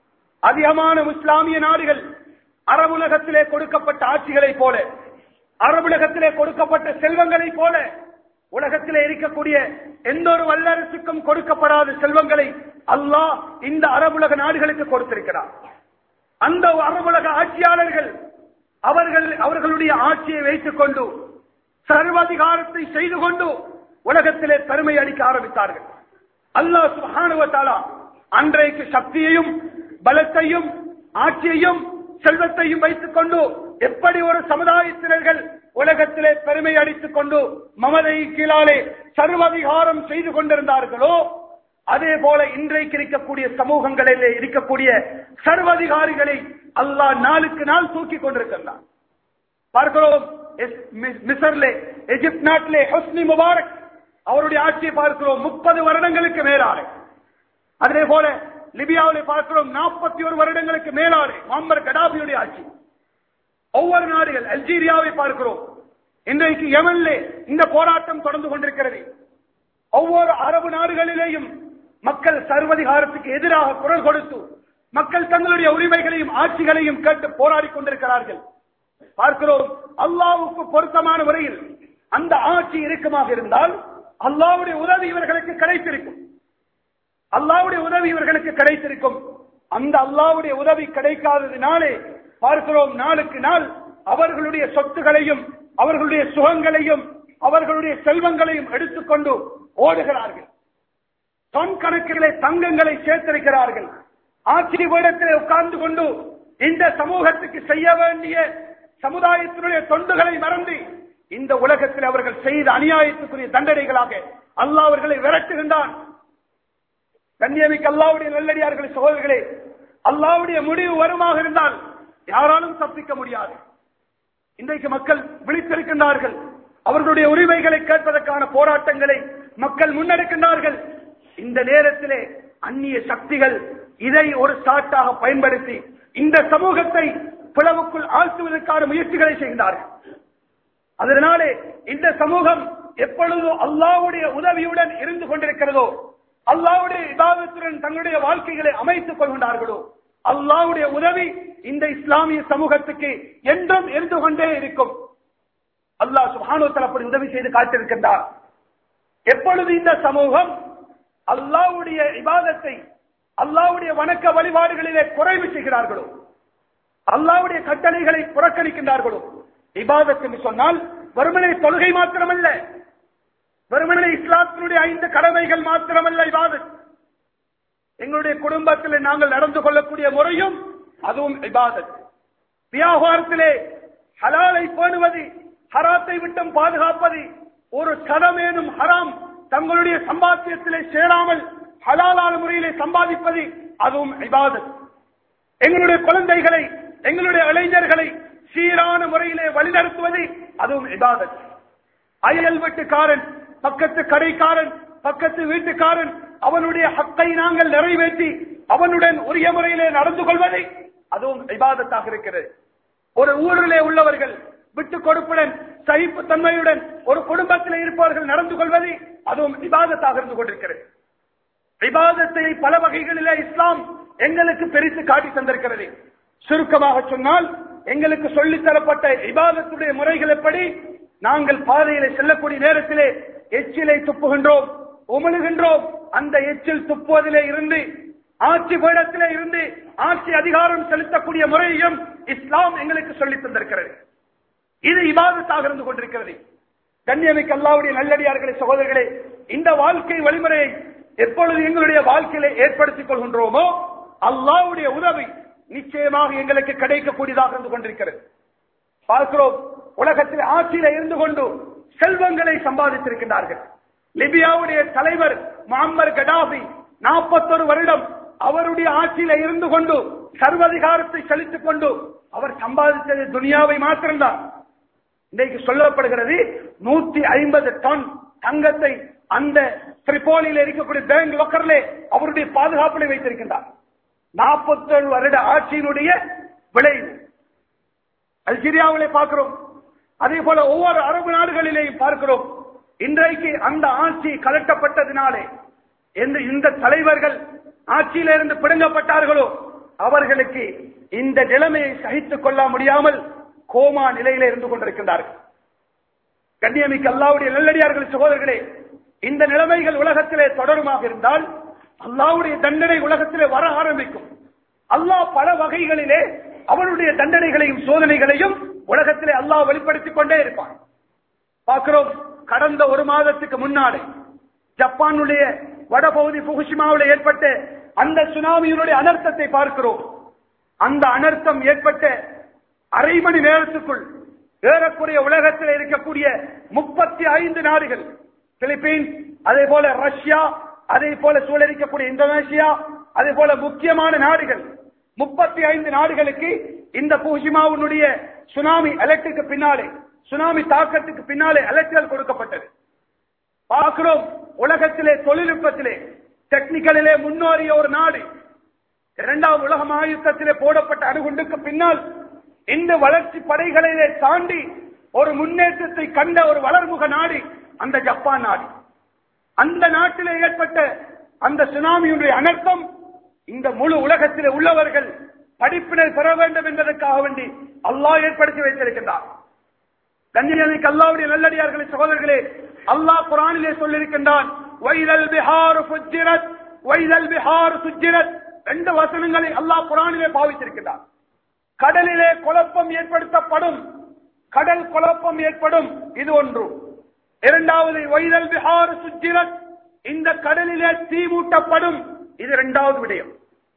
[SPEAKER 2] அதிகமான இஸ்லாமிய நாடுகள் அரபுலகத்திலே கொடுக்கப்பட்ட ஆட்சிகளை போல, அரபுலகத்திலே கொடுக்கப்பட்ட செல்வங்களை போல, உலகத்திலே இருக்கக்கூடிய எந்த ஒரு வல்லரசுக்கும் கொடுக்கப்படாத செல்வங்களை அல்லாஹ் இந்த அரபுலக நாடுகளுக்கு கொடுத்திருக்கிறார். அந்த அரபுலக ஆட்சியாளர்கள் அவர்கள் அவர்களுடைய ஆட்சியை வைத்துக் கொண்டு சர்வாதிகாரத்தை செய்து கொண்டு உலகத்திலே பெருமை அளிக்க ஆரம்பித்தார்கள். அல்லாஹ் சுப்ஹானஹு வ தஆலா அன்றைக்கு சக்தியையும் பலத்தையும் ஆட்சியையும் செல்வத்தையும் வைத்துக் கொண்டு எப்படி ஒரு சமுதாயத்தினர்கள் உலகத்திலே பெருமை அடித்துக் கொண்டு மமதை கீழாலே சர்வாதிகாரம் செய்து கொண்டிருந்தார்களோ, அதே போல இன்றைக்கு இருக்கக்கூடிய சமூகங்களிலே இருக்கக்கூடிய சர்வாதிகாரிகளை அல்லாஹ் நாளுக்கு நாள் தூக்கி கொண்டிருக்கிறார். பார்க்கிறோம், மிஸ்ரிலே, எகிப்து நாட்டிலே ஹொஸ்னி முபாரக் அவருடைய ஆட்சியை பார்க்கிறோம், முப்பது வருடங்களுக்கு மேலான. அதே போல லிபியாவிலே பார்க்கிறோம், நாற்பத்தி ஒரு வருடங்களுக்கு மேலான முஅம்மர் கடாபியுடைய ஆட்சி. ஒவ்வொரு நாடுகள், அல்ஜீரியாவை பார்க்கிறோம், இன்றைக்கு யமனிலே இந்த போராட்டம் தொடர்ந்து கொண்டிருக்கிறது. ஒவ்வொரு அரபு நாடுகளிலேயும் மக்கள் சர்வதிகாரத்துக்கு எதிராக குரல் கொடுத்து மக்கள் தங்களுடைய உரிமைகளையும் ஆட்சிகளையும் கேட்டு போராடி கொண்டிருக்கிறார்கள். பார்க்கிறோம், அல்லாஹ்வுக்கு பொருத்தமான முறையில் அந்த ஆட்சி இறுக்கமாக இருந்தால் அல்லாஹ்வுடைய உதவி இவர்களுக்கு கிடைத்திருக்கும். அல்லாஹ்வுடைய உதவி இவர்களுக்கு கிடைத்திருக்கும். அந்த அல்லாஹ்வுடைய உதவி கிடைக்காததினாலே பார்க்கிறோம், நாளுக்கு நாள் அவர்களுடைய சொத்துகளையும் அவர்களுடைய சுகங்களையும் அவர்களுடைய செல்வங்களையும் எடுத்துக்கொண்டு ஓடுகிறார்கள். தொன் கணக்கிலே தங்கங்களை சேர்த்திருக்கிறார்கள். ஆட்சி பீடத்திலே உட்கார்ந்து கொண்டு இந்த சமூகத்துக்கு செய்ய வேண்டிய சமுதாயத்தினுடைய தொண்டுகளை மறந்து இந்த உலகத்தில் அவர்கள் செய்த அநியாயத்துக்குரிய தண்டனைகளாக அல்லாஹ் அவர்களை விரட்டுகின்றான். கண்ணியமிக்க அல்லாஹ்வுடைய நல்லடியார்களே, சகோதரர்களே, அல்லாஹ்வுடைய முடிவு வருமாக இருந்தால் யாராலும் தப்பிக்க முடியாது. இன்றைக்கு மக்கள் விழித்திருக்கின்றார்கள். அவர்களுடைய உரிமைகளை கேட்பதற்கான போராட்டங்களை மக்கள் முன்னெடுக்கின்றார்கள். இந்த நேரத்திலே அந்நிய சக்திகள் இதை ஒரு சாட்டாக பயன்படுத்தி இந்த சமூகத்தை பிளவுக்குள் ஆழ்த்துவதற்கான முயற்சிகளை செய்கின்றார்கள். அதனாலே இந்த சமூகம் எப்பொழுது அல்லாஹ்வுடைய உதவியுடன் இருந்து கொண்டிருக்கிறதோ, அல்லாஹ்வுடைய இபாதத்துடன் தங்களுடைய வாழ்க்கைகளை அமைத்துக் கொள்கின்றார்களோ, அல்லாஹ்வுடைய உதவி இந்த இஸ்லாமிய சமூகத்துக்கு என்றும் இருந்து கொண்டே இருக்கும். அல்லாஹ் சுப்ஹானஹு வ தஆலா அப்படி உதவி செய்து காட்டியிருக்கின்றார். எப்பொழுது இந்த சமூகம் அல்லாஹ்வுடைய இபாதத்தை, அல்லாஹ்வுடைய வணக்க வழிபாடுகளிலே குறைவு செய்கிறார்களோ, அல்லாஹ்வுடைய கட்டளைகளை புறக்கணிக்கின்றார்களோ, இபாதத் என்று சொன்னால் வெறுமனே தொழுகை மாத்திரமல்ல, வெறுமனே இஸ்லாத்தினுடைய ஐந்து கடமைகள் மாத்திரமல்ல இபாதத். எங்களுடைய குடும்பத்தில் நாங்கள் நடந்து கொள்ளக்கூடிய முறையும் அதுவும் இபாதத். வியாபாரத்திலே ஹலாலை பேணுவது, ஹராத்தை விட்டும் பாதுகாப்பது, ஒரு சதமேனும் ஹராம் தங்களுடைய சம்பாத்தியத்திலே சேராமல் ஹலாலான முறையிலே சம்பாதிப்பது அதுவும் இபாதத். எங்களுடைய குழந்தைகளை, எங்களுடைய இளைஞர்களை சீரான முறையிலே வழிநடத்துவது அதுவும் இபாதத். அயல் வீட்டுக்காரன், பக்கத்து கடைக்காரன், பக்கத்து வீட்டுக்காரன், அவனுடைய ஹக்கை நாங்கள் நிறைவேற்றி அவனுடன் உரிய முறையிலே நடந்து கொள்வதை அதுவும் இபாதத்தாக இருக்கிறது. ஒரு ஊரிலே உள்ளவர்கள் விட்டு கொடுப்புடன் சகிப்பு தன்மையுடன் ஒரு குடும்பத்தில் இருப்பவர்கள் நடந்து கொள்வது அதுவும் இபாதத்தாக இருந்து கொண்டிருக்கிறது. இபாதத்தை பல வகைகளிலே இஸ்லாம் எங்களுக்கு பிரித்து காட்டி தந்திருக்கிறது. சுருக்கமாக சொன்னால், எங்களுக்கு சொல்லித் தரப்பட்ட இபாதத்துடைய முறைகள் எப்படி? நாங்கள் பாதையிலே செல்லக்கூடிய நேரத்திலே எச்சிலை துப்புகின்றோம், உமிழுகின்றோம். அந்த எச்சில் துப்புவதிலே இருந்து, ஆட்சி பீடத்திலே இருந்து ஆட்சி அதிகாரம் செலுத்தக்கூடிய முறையையும் இஸ்லாம் எங்களுக்கு சொல்லித் தந்திருக்கிறது. இது இபாதத்தாக இருந்து கொண்டிருக்கிறது. கண்ணியமிக்க அல்லாஹ்வுடைய நல்லடியார்களே, சகோதரர்களே, இந்த வாழ்க்கை வழிமுறையை எப்பொழுது எங்களுடைய வாழ்க்கையிலே ஏற்படுத்திக் கொள்கின்றோமோ அல்லாஹ்வுடைய உதவி நிச்சயமாக எங்களுக்கு கிடைக்கக்கூடியதாக இருந்து கொண்டிருக்கிறது. பார்க்கிறோம், உலகத்தில் ஆட்சியில இருந்து கொண்டு செல்வங்களை சம்பாதித்திருக்கின்றார்கள். லிபியாவுடைய தலைவர் முஅம்மர் கடாஃபி நாற்பத்தொரு வருடம் அவருடைய ஆட்சியில இருந்து கொண்டு சர்வாதிகாரத்தை செலுத்திக் கொண்டு அவர் சம்பாதித்தது துனியாவை மாத்திரம்தான். இன்றைக்கு சொல்லப்படுகிறது நூத்தி ஐம்பது டன் தங்கத்தை அந்த திரிபோலியில் இருக்கக்கூடிய பேங்க் லோக்கர்லே அவருடைய பாதுகாப்பில் வைத்திருக்கின்றார். நாற்பத்தி ஏழு வருட ஆட்சியினுடைய விளைவு. அல்ஜீரியாவிலே பார்க்கிறோம், அதே போல ஒவ்வொரு அரபு நாடுகளிலேயும் பார்க்கிறோம். இன்றைக்கு அந்த ஆட்சி கலட்டப்பட்டதினாலே எந்த இந்த தலைவர்கள் ஆட்சியிலிருந்து பிடுங்கப்பட்டார்களோ அவர்களுக்கு இந்த நிலைமையை சகித்துக் கொள்ள முடியாமல் கோமா நிலையில இருந்து கொண்டிருக்கின்றார்கள். கண்ணியமிக்க அல்லாஹ்வுடைய நல்லடியார்கள், சகோதரர்களே, இந்த நிலைமைகள் உலகத்திலே தொடருமாக இருந்தால் அல்லாஹ்வுடைய தண்டனை உலகத்திலே வர ஆரம்பிக்கும். அல்லாஹ் பல வகைகளிலே அவருடைய தண்டனைகளையும் சோதனைகளையும் உலகத்திலே அல்லாஹ் வெளிப்படுத்திக் கொண்டே இருப்பான். பார்க்கிறோம், கடந்த ஒரு மாதத்துக்கு முன்னாடி ஜப்பானுடைய வடபகுதி புகுஷிமாவில் ஏற்பட்ட அந்த சுனாமியினுடைய அனர்த்தத்தை பார்க்கிறோம். அந்த அனர்த்தம் ஏற்பட்ட அரை மணி நேரத்துக்குள் ஏறக்குறைய உலகத்தில் இருக்கக்கூடிய முப்பத்தி ஐந்து நாடுகள், பிலிப்பீன்ஸ், அதே போல ரஷ்யா, அதே போல சூழலிக்கக்கூடிய இந்தோனேஷியா, அதே போல முக்கியமான நாடுகள், முப்பத்தி ஐந்து நாடுகளுக்கு இந்த புகுஷிமாவுடைய சுனாமி அலர்ட்டுக்கு பின்னாலே, சுனாமி தாக்கத்துக்கு பின்னாலே அலர்ட்டுகள் கொடுக்கப்பட்டது. பார்க்கிறோம், உலகத்திலே தொழில்நுட்பத்திலே டெக்னிக்கலிலே முன்னோறிய ஒரு நாடு, இரண்டாவது உலக மகாயுத்தத்திலே போடப்பட்ட அணுகுண்டுக்கு பின்னால் இந்த வளர்ச்சி படைகளிலே தாண்டி ஒரு முன்னேற்றத்தை கண்ட ஒரு வளர்முக நாடு அந்த ஜப்பான் நாடு. அந்த நாட்டிலே ஏற்பட்ட அந்த சுனாமியுடைய அனர்த்தம் இந்த முழு உலகத்திலே உள்ளவர்கள் படிப்பினை பெற வேண்டும் என்பதற்காக வேண்டி அல்லாஹ் ஏற்படுத்தி வைத்திருக்கின்றார். கண்ணியமிக்க அல்லாஹ்வுடைய நல்லடியார்களே, சகோதரர்களே, அல்லாஹ் குர்ஆனிலே சொல்லியிருக்கின்றான், வைதல் பிஹார் ஃபுஜ்ஜிரத் வைதல் பிஹார் சுஜ்ஜிரத். ரெண்டு வசனங்களை அல்லாஹ் குர்ஆனிலே பாவித்திருக்கிறார். கடலிலே குழப்பம் ஏற்படுத்தப்படும், கடல் குழப்பம் ஏற்படும், இது ஒன்று. இரண்டாவது வைதல் பிஹார் சுஜ்ஜிரத், இந்த கடலிலே தீ மூட்டப்படும், இது இரண்டாவது விடயம்.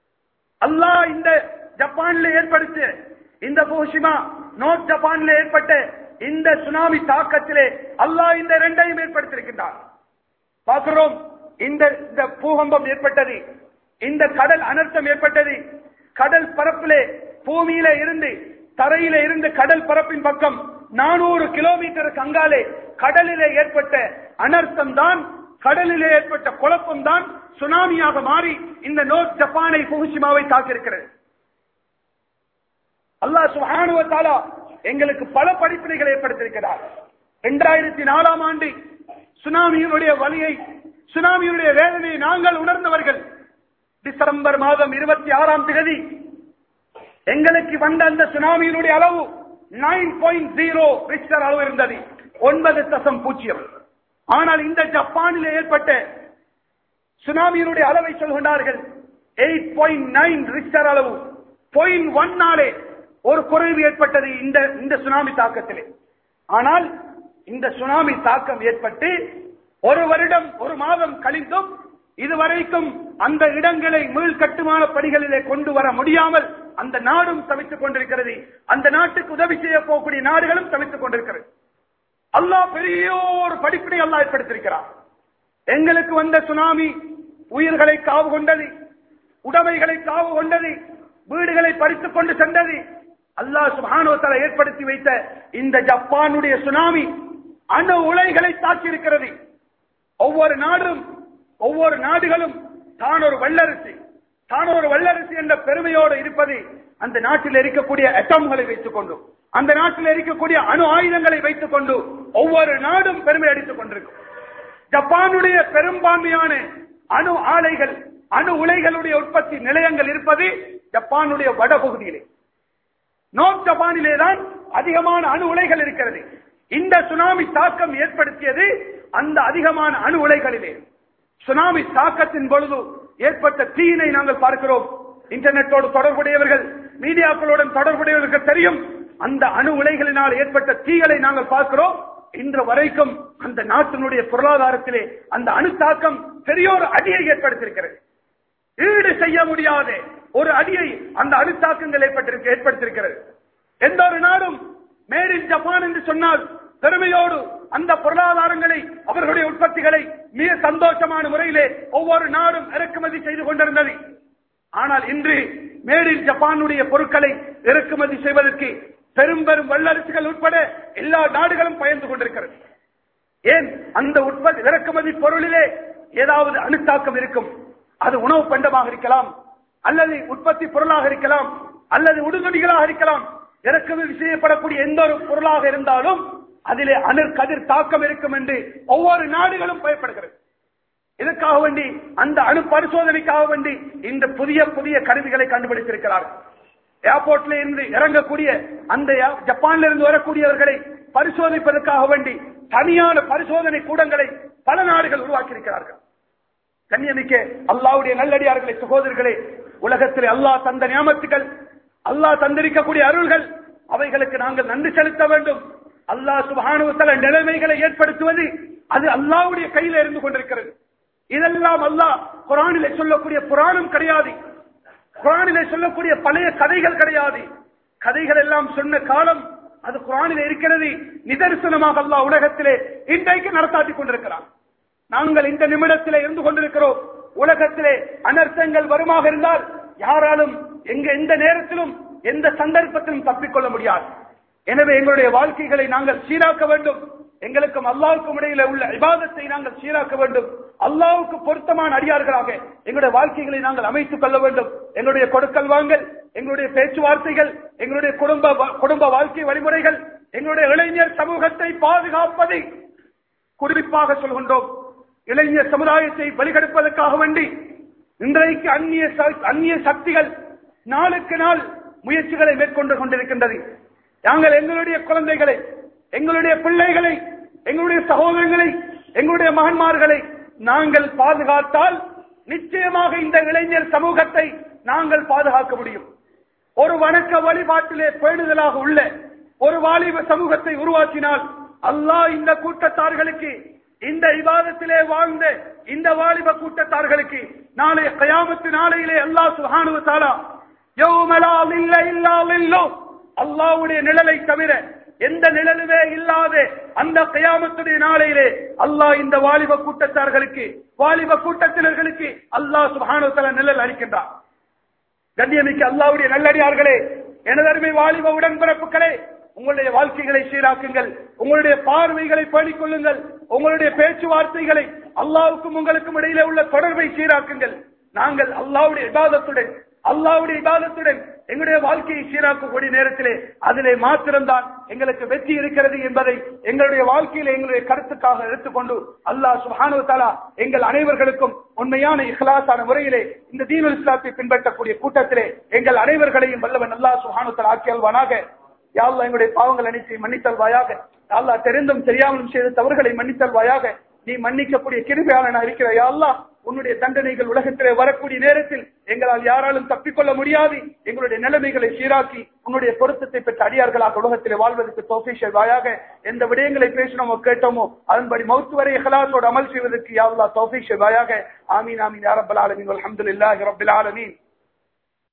[SPEAKER 2] அல்லாஹ் இந்த ஜப்பானில் ஏற்படுத்திய இந்த புகுஷிமா நோர்த் ஜப்பானில் ஏற்பட்ட இந்த சுனாமி தாக்கத்திலே அல்லாஹ் இந்த இரண்டையும் ஏற்படுத்தியிருக்கின்றார். பார்க்கிறோம், இந்த பூகம்பம் ஏற்பட்டது, இந்த கடல் அனர்த்தம் ஏற்பட்டது. கடல் பரப்பிலே பூமியில இருந்து தரையில இருந்து கடல் பரப்பின் பக்கம் நானூறு கிலோமீட்டருக்கு அங்காலே கடலிலே ஏற்பட்ட அனர்த்தம் தான், கடலிலே ஏற்பட்ட குழப்பம் தான் சுனாமியாக மாறி இந்த நோர்த் ஜப்பானை புகுஷிமாவை தாக்கியிருக்கிறது. அல்லாஹ் சுப்ஹானஹு வ தஆலா எங்களுக்கு பல படிப்பினைகளை ஏற்படுத்தியிருக்கிறார். இரண்டாயிரத்தி நாலாம் ஆண்டு சுனாமியினுடைய வலியை, சுனாமியினுடைய வேதனையை நாங்கள் உணர்ந்தவர்கள். டிசம்பர் மாதம் இருபத்தி ஆறாம் தேதி எங்களுக்கு வந்த அந்த சுனாமியினுடைய அளவு நைன் பாயிண்ட் ஜீரோ ரிக்டர் அளவு இருந்தது, ஒன்பது தசம் பூஜ்ஜியம். ஆனால் இந்த ஜப்பானில் ஏற்பட்ட சுனாமியினுடைய அளவை சொல்கின்றார்கள் எயிட் பாயிண்ட் நைன் ரிக்டர் அளவு. பாயிண்ட் ஒன் நாளே ஒரு குறைவு ஏற்பட்டது இந்த இந்த சுனாமி தாக்கத்திலே. ஆனால் இந்த சுனாமி தாக்கம் ஏற்பட்டு ஒரு வருடம் ஒரு மாதம் கழிந்தும் இதுவரைக்கும் அந்த இடங்களை மீள் கட்டுமான பணிகளிலே கொண்டு வர முடியாமல் அந்த நாடும் தவித்துக் கொண்டிருக்கிறது. அந்த நாட்டுக்கு உதவி செய்ய போகக்கூடிய நாடுகளும் தவித்துக் கொண்டிருக்கிறது. அல்லாஹ் பெரிய ஒரு படிப்பினை அல்லாஹ் ஏற்படுத்தியிருக்கிறார். எங்களுக்கு வந்த சுனாமி உயிர்களை காவு கொண்டது, உடைமைகளை காவு கொண்டது, வீடுகளை பறித்துக் கொண்டு சென்றது. அல்லாஹ் சுப்ஹானஹு வ தஆலா ஏற்படுத்தி வைத்த இந்த ஜப்பானுடைய சுனாமி அணு உலைகளை தாக்கி இருக்கிறது. ஒவ்வொரு நாடும் ஒவ்வொரு நாடுகளும் தான் ஒரு வல்லரசு தான் ஒரு வல்லரசு என்ற பெருமையோடு இருப்பது அந்த நாட்டில் இருக்கக்கூடிய அட்டம்களை வைத்துக் கொண்டு, அந்த நாட்டில் இருக்கக்கூடிய அணு ஆயுதங்களை வைத்துக் கொண்டு ஒவ்வொரு நாடும் பெருமை அடித்துக் கொண்டிருக்கும். ஜப்பானுடைய பெரும்பான்மையான அணு ஆலைகள் அணு உலைகளுடைய உற்பத்தி நிலையங்கள் இருப்பது ஜப்பானுடைய வடபகுதியிலே, நோர்த் ஜப்பானிலே தான் அதிகமான அணு உலைகள் இருக்கிறது. இந்த சுனாமி தாக்கம் ஏற்படுத்தியது அந்த அதிகமான அணு உலைகளிலே. சுனாமி தாக்கத்தின் பொழுது ஏற்பட்ட தீயினை நாங்கள் பார்க்கிறோம். இன்டர்நெட்டோடு தொடர்புடையவர்கள், மீடியாக்களுடன் தொடர்புடையவர்கள் தெரியும். அந்த அணு உலைகளினால் ஏற்பட்ட தீகளை நாங்கள் பார்க்கிறோம். இன்று வரைக்கும் அந்த நாட்டினுடைய பொருளாதாரத்திலே அந்த அணு தாக்கம் பெரிய ஒரு அடியை ஏற்படுத்தியிருக்கிறது. ஈடு செய்ய முடியாத ஒரு அடியை அந்த அணு தாக்கங்கள் ஏற்படுத்தியிருக்கிறது. எந்த ஒரு நாடும் மேட் இன் ஜப்பான் என்று சொன்னால் பெருமையோடு அந்த பொருளாதாரங்களை, அவர்களுடைய உற்பத்திகளை மிக சந்தோஷமான முறையிலே ஒவ்வொரு நாடும் இறக்குமதி செய்து கொண்டிருந்தது. ஆனால் இன்று மேட் இன் ஜப்பானுடைய பொருட்களை இறக்குமதி செய்வதற்கு பெரும் பெரும் வல்லரசுகள் உட்பட எல்லா நாடுகளும் பயந்து கொண்டிருக்கிறது. ஏன்? அந்த உற்பத்தி இறக்குமதி பொருளிலே ஏதாவது அணுத்தாக்கம் இருக்கும். அது உணவு பண்டமாக இருக்கலாம், அல்லது உற்பத்தி பொருளாக இருக்கலாம், அல்லது உடுதுணிகளாக இருக்கலாம். இறக்குமதி செய்யப்படக்கூடிய எந்த ஒரு பொருளாக இருந்தாலும் அதிலே அணு கதிர் தாக்கம் இருக்கும் என்று ஒவ்வொரு நாடுகளும் பயப்படுகிறது. இதற்காக வேண்டி அந்த அணு பரிசோதனைக்காக வேண்டி இந்த புதிய புதிய கருவிகளை கண்டுபிடித்திருக்கிறார்கள். ஏர்போர்ட்ல இருந்து இறங்கக்கூடிய அந்த ஜப்பான்ல இருந்து வரக்கூடியவர்களை பரிசோதிப்பதற்காக வேண்டி தனியான பரிசோதனை கூடங்களை பல நாடுகள் உருவாக்கி இருக்கிறார்கள். கண்ணியமிக்க அல்லாஹ்வுடைய நல்லடியார்களே, சகோதரர்களே, உலகத்திலே அல்லாஹ் தந்த நியாமத்துகள், அல்லாஹ் தந்திருக்கக்கூடிய அருள்கள், அவைகளுக்கு நாங்கள் நன்றி செலுத்த வேண்டும். அல்லாஹ் சுப்ஹானஹு வ தஆலா நிலைமைகளை ஏற்படுத்துவது அது அல்லாஹ்வுடைய கையில் இருந்து கொண்டிருக்கிறது. இதெல்லாம் அல்லாஹ் குர்ஆனிலே சொல்லக்கூடிய புராணம் கிடையாது, குர்ஆனிலே சொல்லக்கூடிய பழைய கதைகள் கிடையாது. கதைகள் எல்லாம் சொன்ன காலம் அது குர்ஆனிலே இருக்கிறது. நிதர்சனமாக அல்லாஹ் உலகத்திலே இன்றைக்கு நடத்தாட்டி கொண்டிருக்கிறான். நாங்கள் இந்த நிமிடத்திலே இருந்து கொண்டிருக்கிறோம். உலகத்திலே அனர்த்தங்கள் வருமாக இருந்தால் யாராலும் எங்க எந்த நேரத்திலும் எந்த சந்தர்ப்பத்திலும் தப்பிக்கொள்ள முடியாது. எனவே எங்களுடைய வாழ்க்கைகளை நாங்கள் சீராக்க வேண்டும். எங்களுக்கும் அல்லாஹ்வுக்கும் இடையில உள்ள இபாதத்தை நாங்கள் சீராக்க வேண்டும். அல்லாஹ்வுக்கு பொருத்தமான அடியார்களாக எங்களுடைய வாழ்க்கைகளை நாங்கள் அமைத்துக் கொள்ள வேண்டும். எங்களுடைய கொடுக்கல் வாங்கல், எங்களுடைய பேச்சுவார்த்தைகள், எங்களுடைய குடும்ப குடும்ப வாழ்க்கை வழிமுறைகள், எங்களுடைய இளைஞர் சமூகத்தை பாதுகாப்பதை குறிப்பாக சொல்கின்றோம். இளைஞர் சமுதாயத்தை வழிகெடுப்பதற்காக வேண்டி இன்றைக்கு அந்நிய அந்நிய சக்திகள் நாளுக்கு நாள் முயற்சிகளை மேற்கொண்டு கொண்டிருக்கின்றது. நாங்கள் எங்களுடைய குழந்தைகளை, எங்களுடைய பிள்ளைகளை, எங்களுடைய சகோதரர்களை, எங்களுடைய மகன்மார்களை நாங்கள் பாதுகாத்தால் நிச்சயமாக இந்த இளைஞர் சமூகத்தை நாங்கள் பாதுகாக்க முடியும். ஒரு வணக்க வழிபாட்டிலே பேணுதலாக உள்ள ஒரு வாலிப சமூகத்தை உருவாக்கினால் அல்லாஹ் இந்த கூட்டத்தார்களுக்கு, இந்த இபாதத்திலே வாழ்ந்த இந்த வாலிப கூட்டத்தார்களுக்கு நாளைய கியாமத்து நாளையிலே அல்லாஹ் சுப்ஹானஹு வ தஆலா யௌம லா லில்ல இல்லா லில்லு, அல்லாஹ்வுடைய நிழலை தவிர எந்த நிழலுமே இல்லாத அந்த கியாமத்துடைய நாளையிலே அல்லாஹ் இந்த வாலிப கூட்டத்தார்களுக்கு, வாலிப கூட்டத்தினர்களுக்கு அல்லாஹ் சுப்ஹானஹு வ தஆலா நிழல் அளிக்கின்றார். கண்ணியமிக்க அல்லாஹ்வுடைய நல்லடியார்களே, எனதருமை வாலிப உடன்பிறப்புகளே, உங்களுடைய வாழ்க்கைகளை சீராக்குங்கள், உங்களுடைய பார்வைகளை பேணிக் கொள்ளுங்கள், உங்களுடைய பேச்சுவார்த்தைகளை அல்லாஹ்வுக்கும் உங்களுக்கும் இடையிலே உள்ள தொடர்பை சீராக்குங்கள். நாங்கள் அல்லாஹ்வுடைய இபாதத்துடன் அல்லாஹ்வுடைய இபாதத்துடன் எங்களுடைய வாழ்க்கையை சீராக்கக்கூடிய நேரத்திலே அதிலே மாத்திரம்தான் எங்களுக்கு வெற்றி இருக்கிறது என்பதை எங்களுடைய வாழ்க்கையில எங்களுடைய கருத்துக்காக எடுத்துக்கொண்டு அல்லாஹ் சுப்ஹானஹு வ தஆலா எங்கள் அனைவர்களுக்கும் உண்மையான இஹ்லாஸான முறையிலே இந்த தீனுல் இஸ்லாத்தை பின்பற்றக்கூடிய கூட்டத்திலே எங்கள் அனைவர்களையும் வல்லவன் அல்லாஹ் சுப்ஹானஹு வ தஆலா ஆக்கி அல்வானாக. யா அல்லாஹ் எங்களுடைய பாவங்கள் அனைத்தையும் மன்னித்தல்வாயாக. யா அல்லாஹ் தெரிந்தும் தெரியாமலும் செய்த தவறுகளை மன்னித்தல்வாயாக. நீ மன்னிக்கக்கூடிய கிருபையாளனாக இருக்கிற யா அல்லாஹ், உன்னுடைய தண்டனைகள் உலகத்திலே வரக்கூடிய நேரத்தில் எங்களால் யாராலும் தப்பிக்கொள்ள முடியாது. எங்களுடைய நிலைமைகளை சீராக்கி உன்னுடைய பொருத்தத்தை பெற்ற அடியார்களாக உலகத்திலே வாழ்வதற்கு தௌஃபீக் செய்வாயாக. எந்த விடயங்களை பேசினோமோ கேட்டோமோ அதன்படி மௌத் வரை இஹ்லாஸோடு அமல் செய்வதற்கு யா அல்லாஹ் தௌஃபீக் செய்வாயாக. ஆமீன் ஆமீன் யா ரப்பல் ஆலமீன். வல்ஹம்துலில்லாஹி ரப்பில் ஆலமீன்.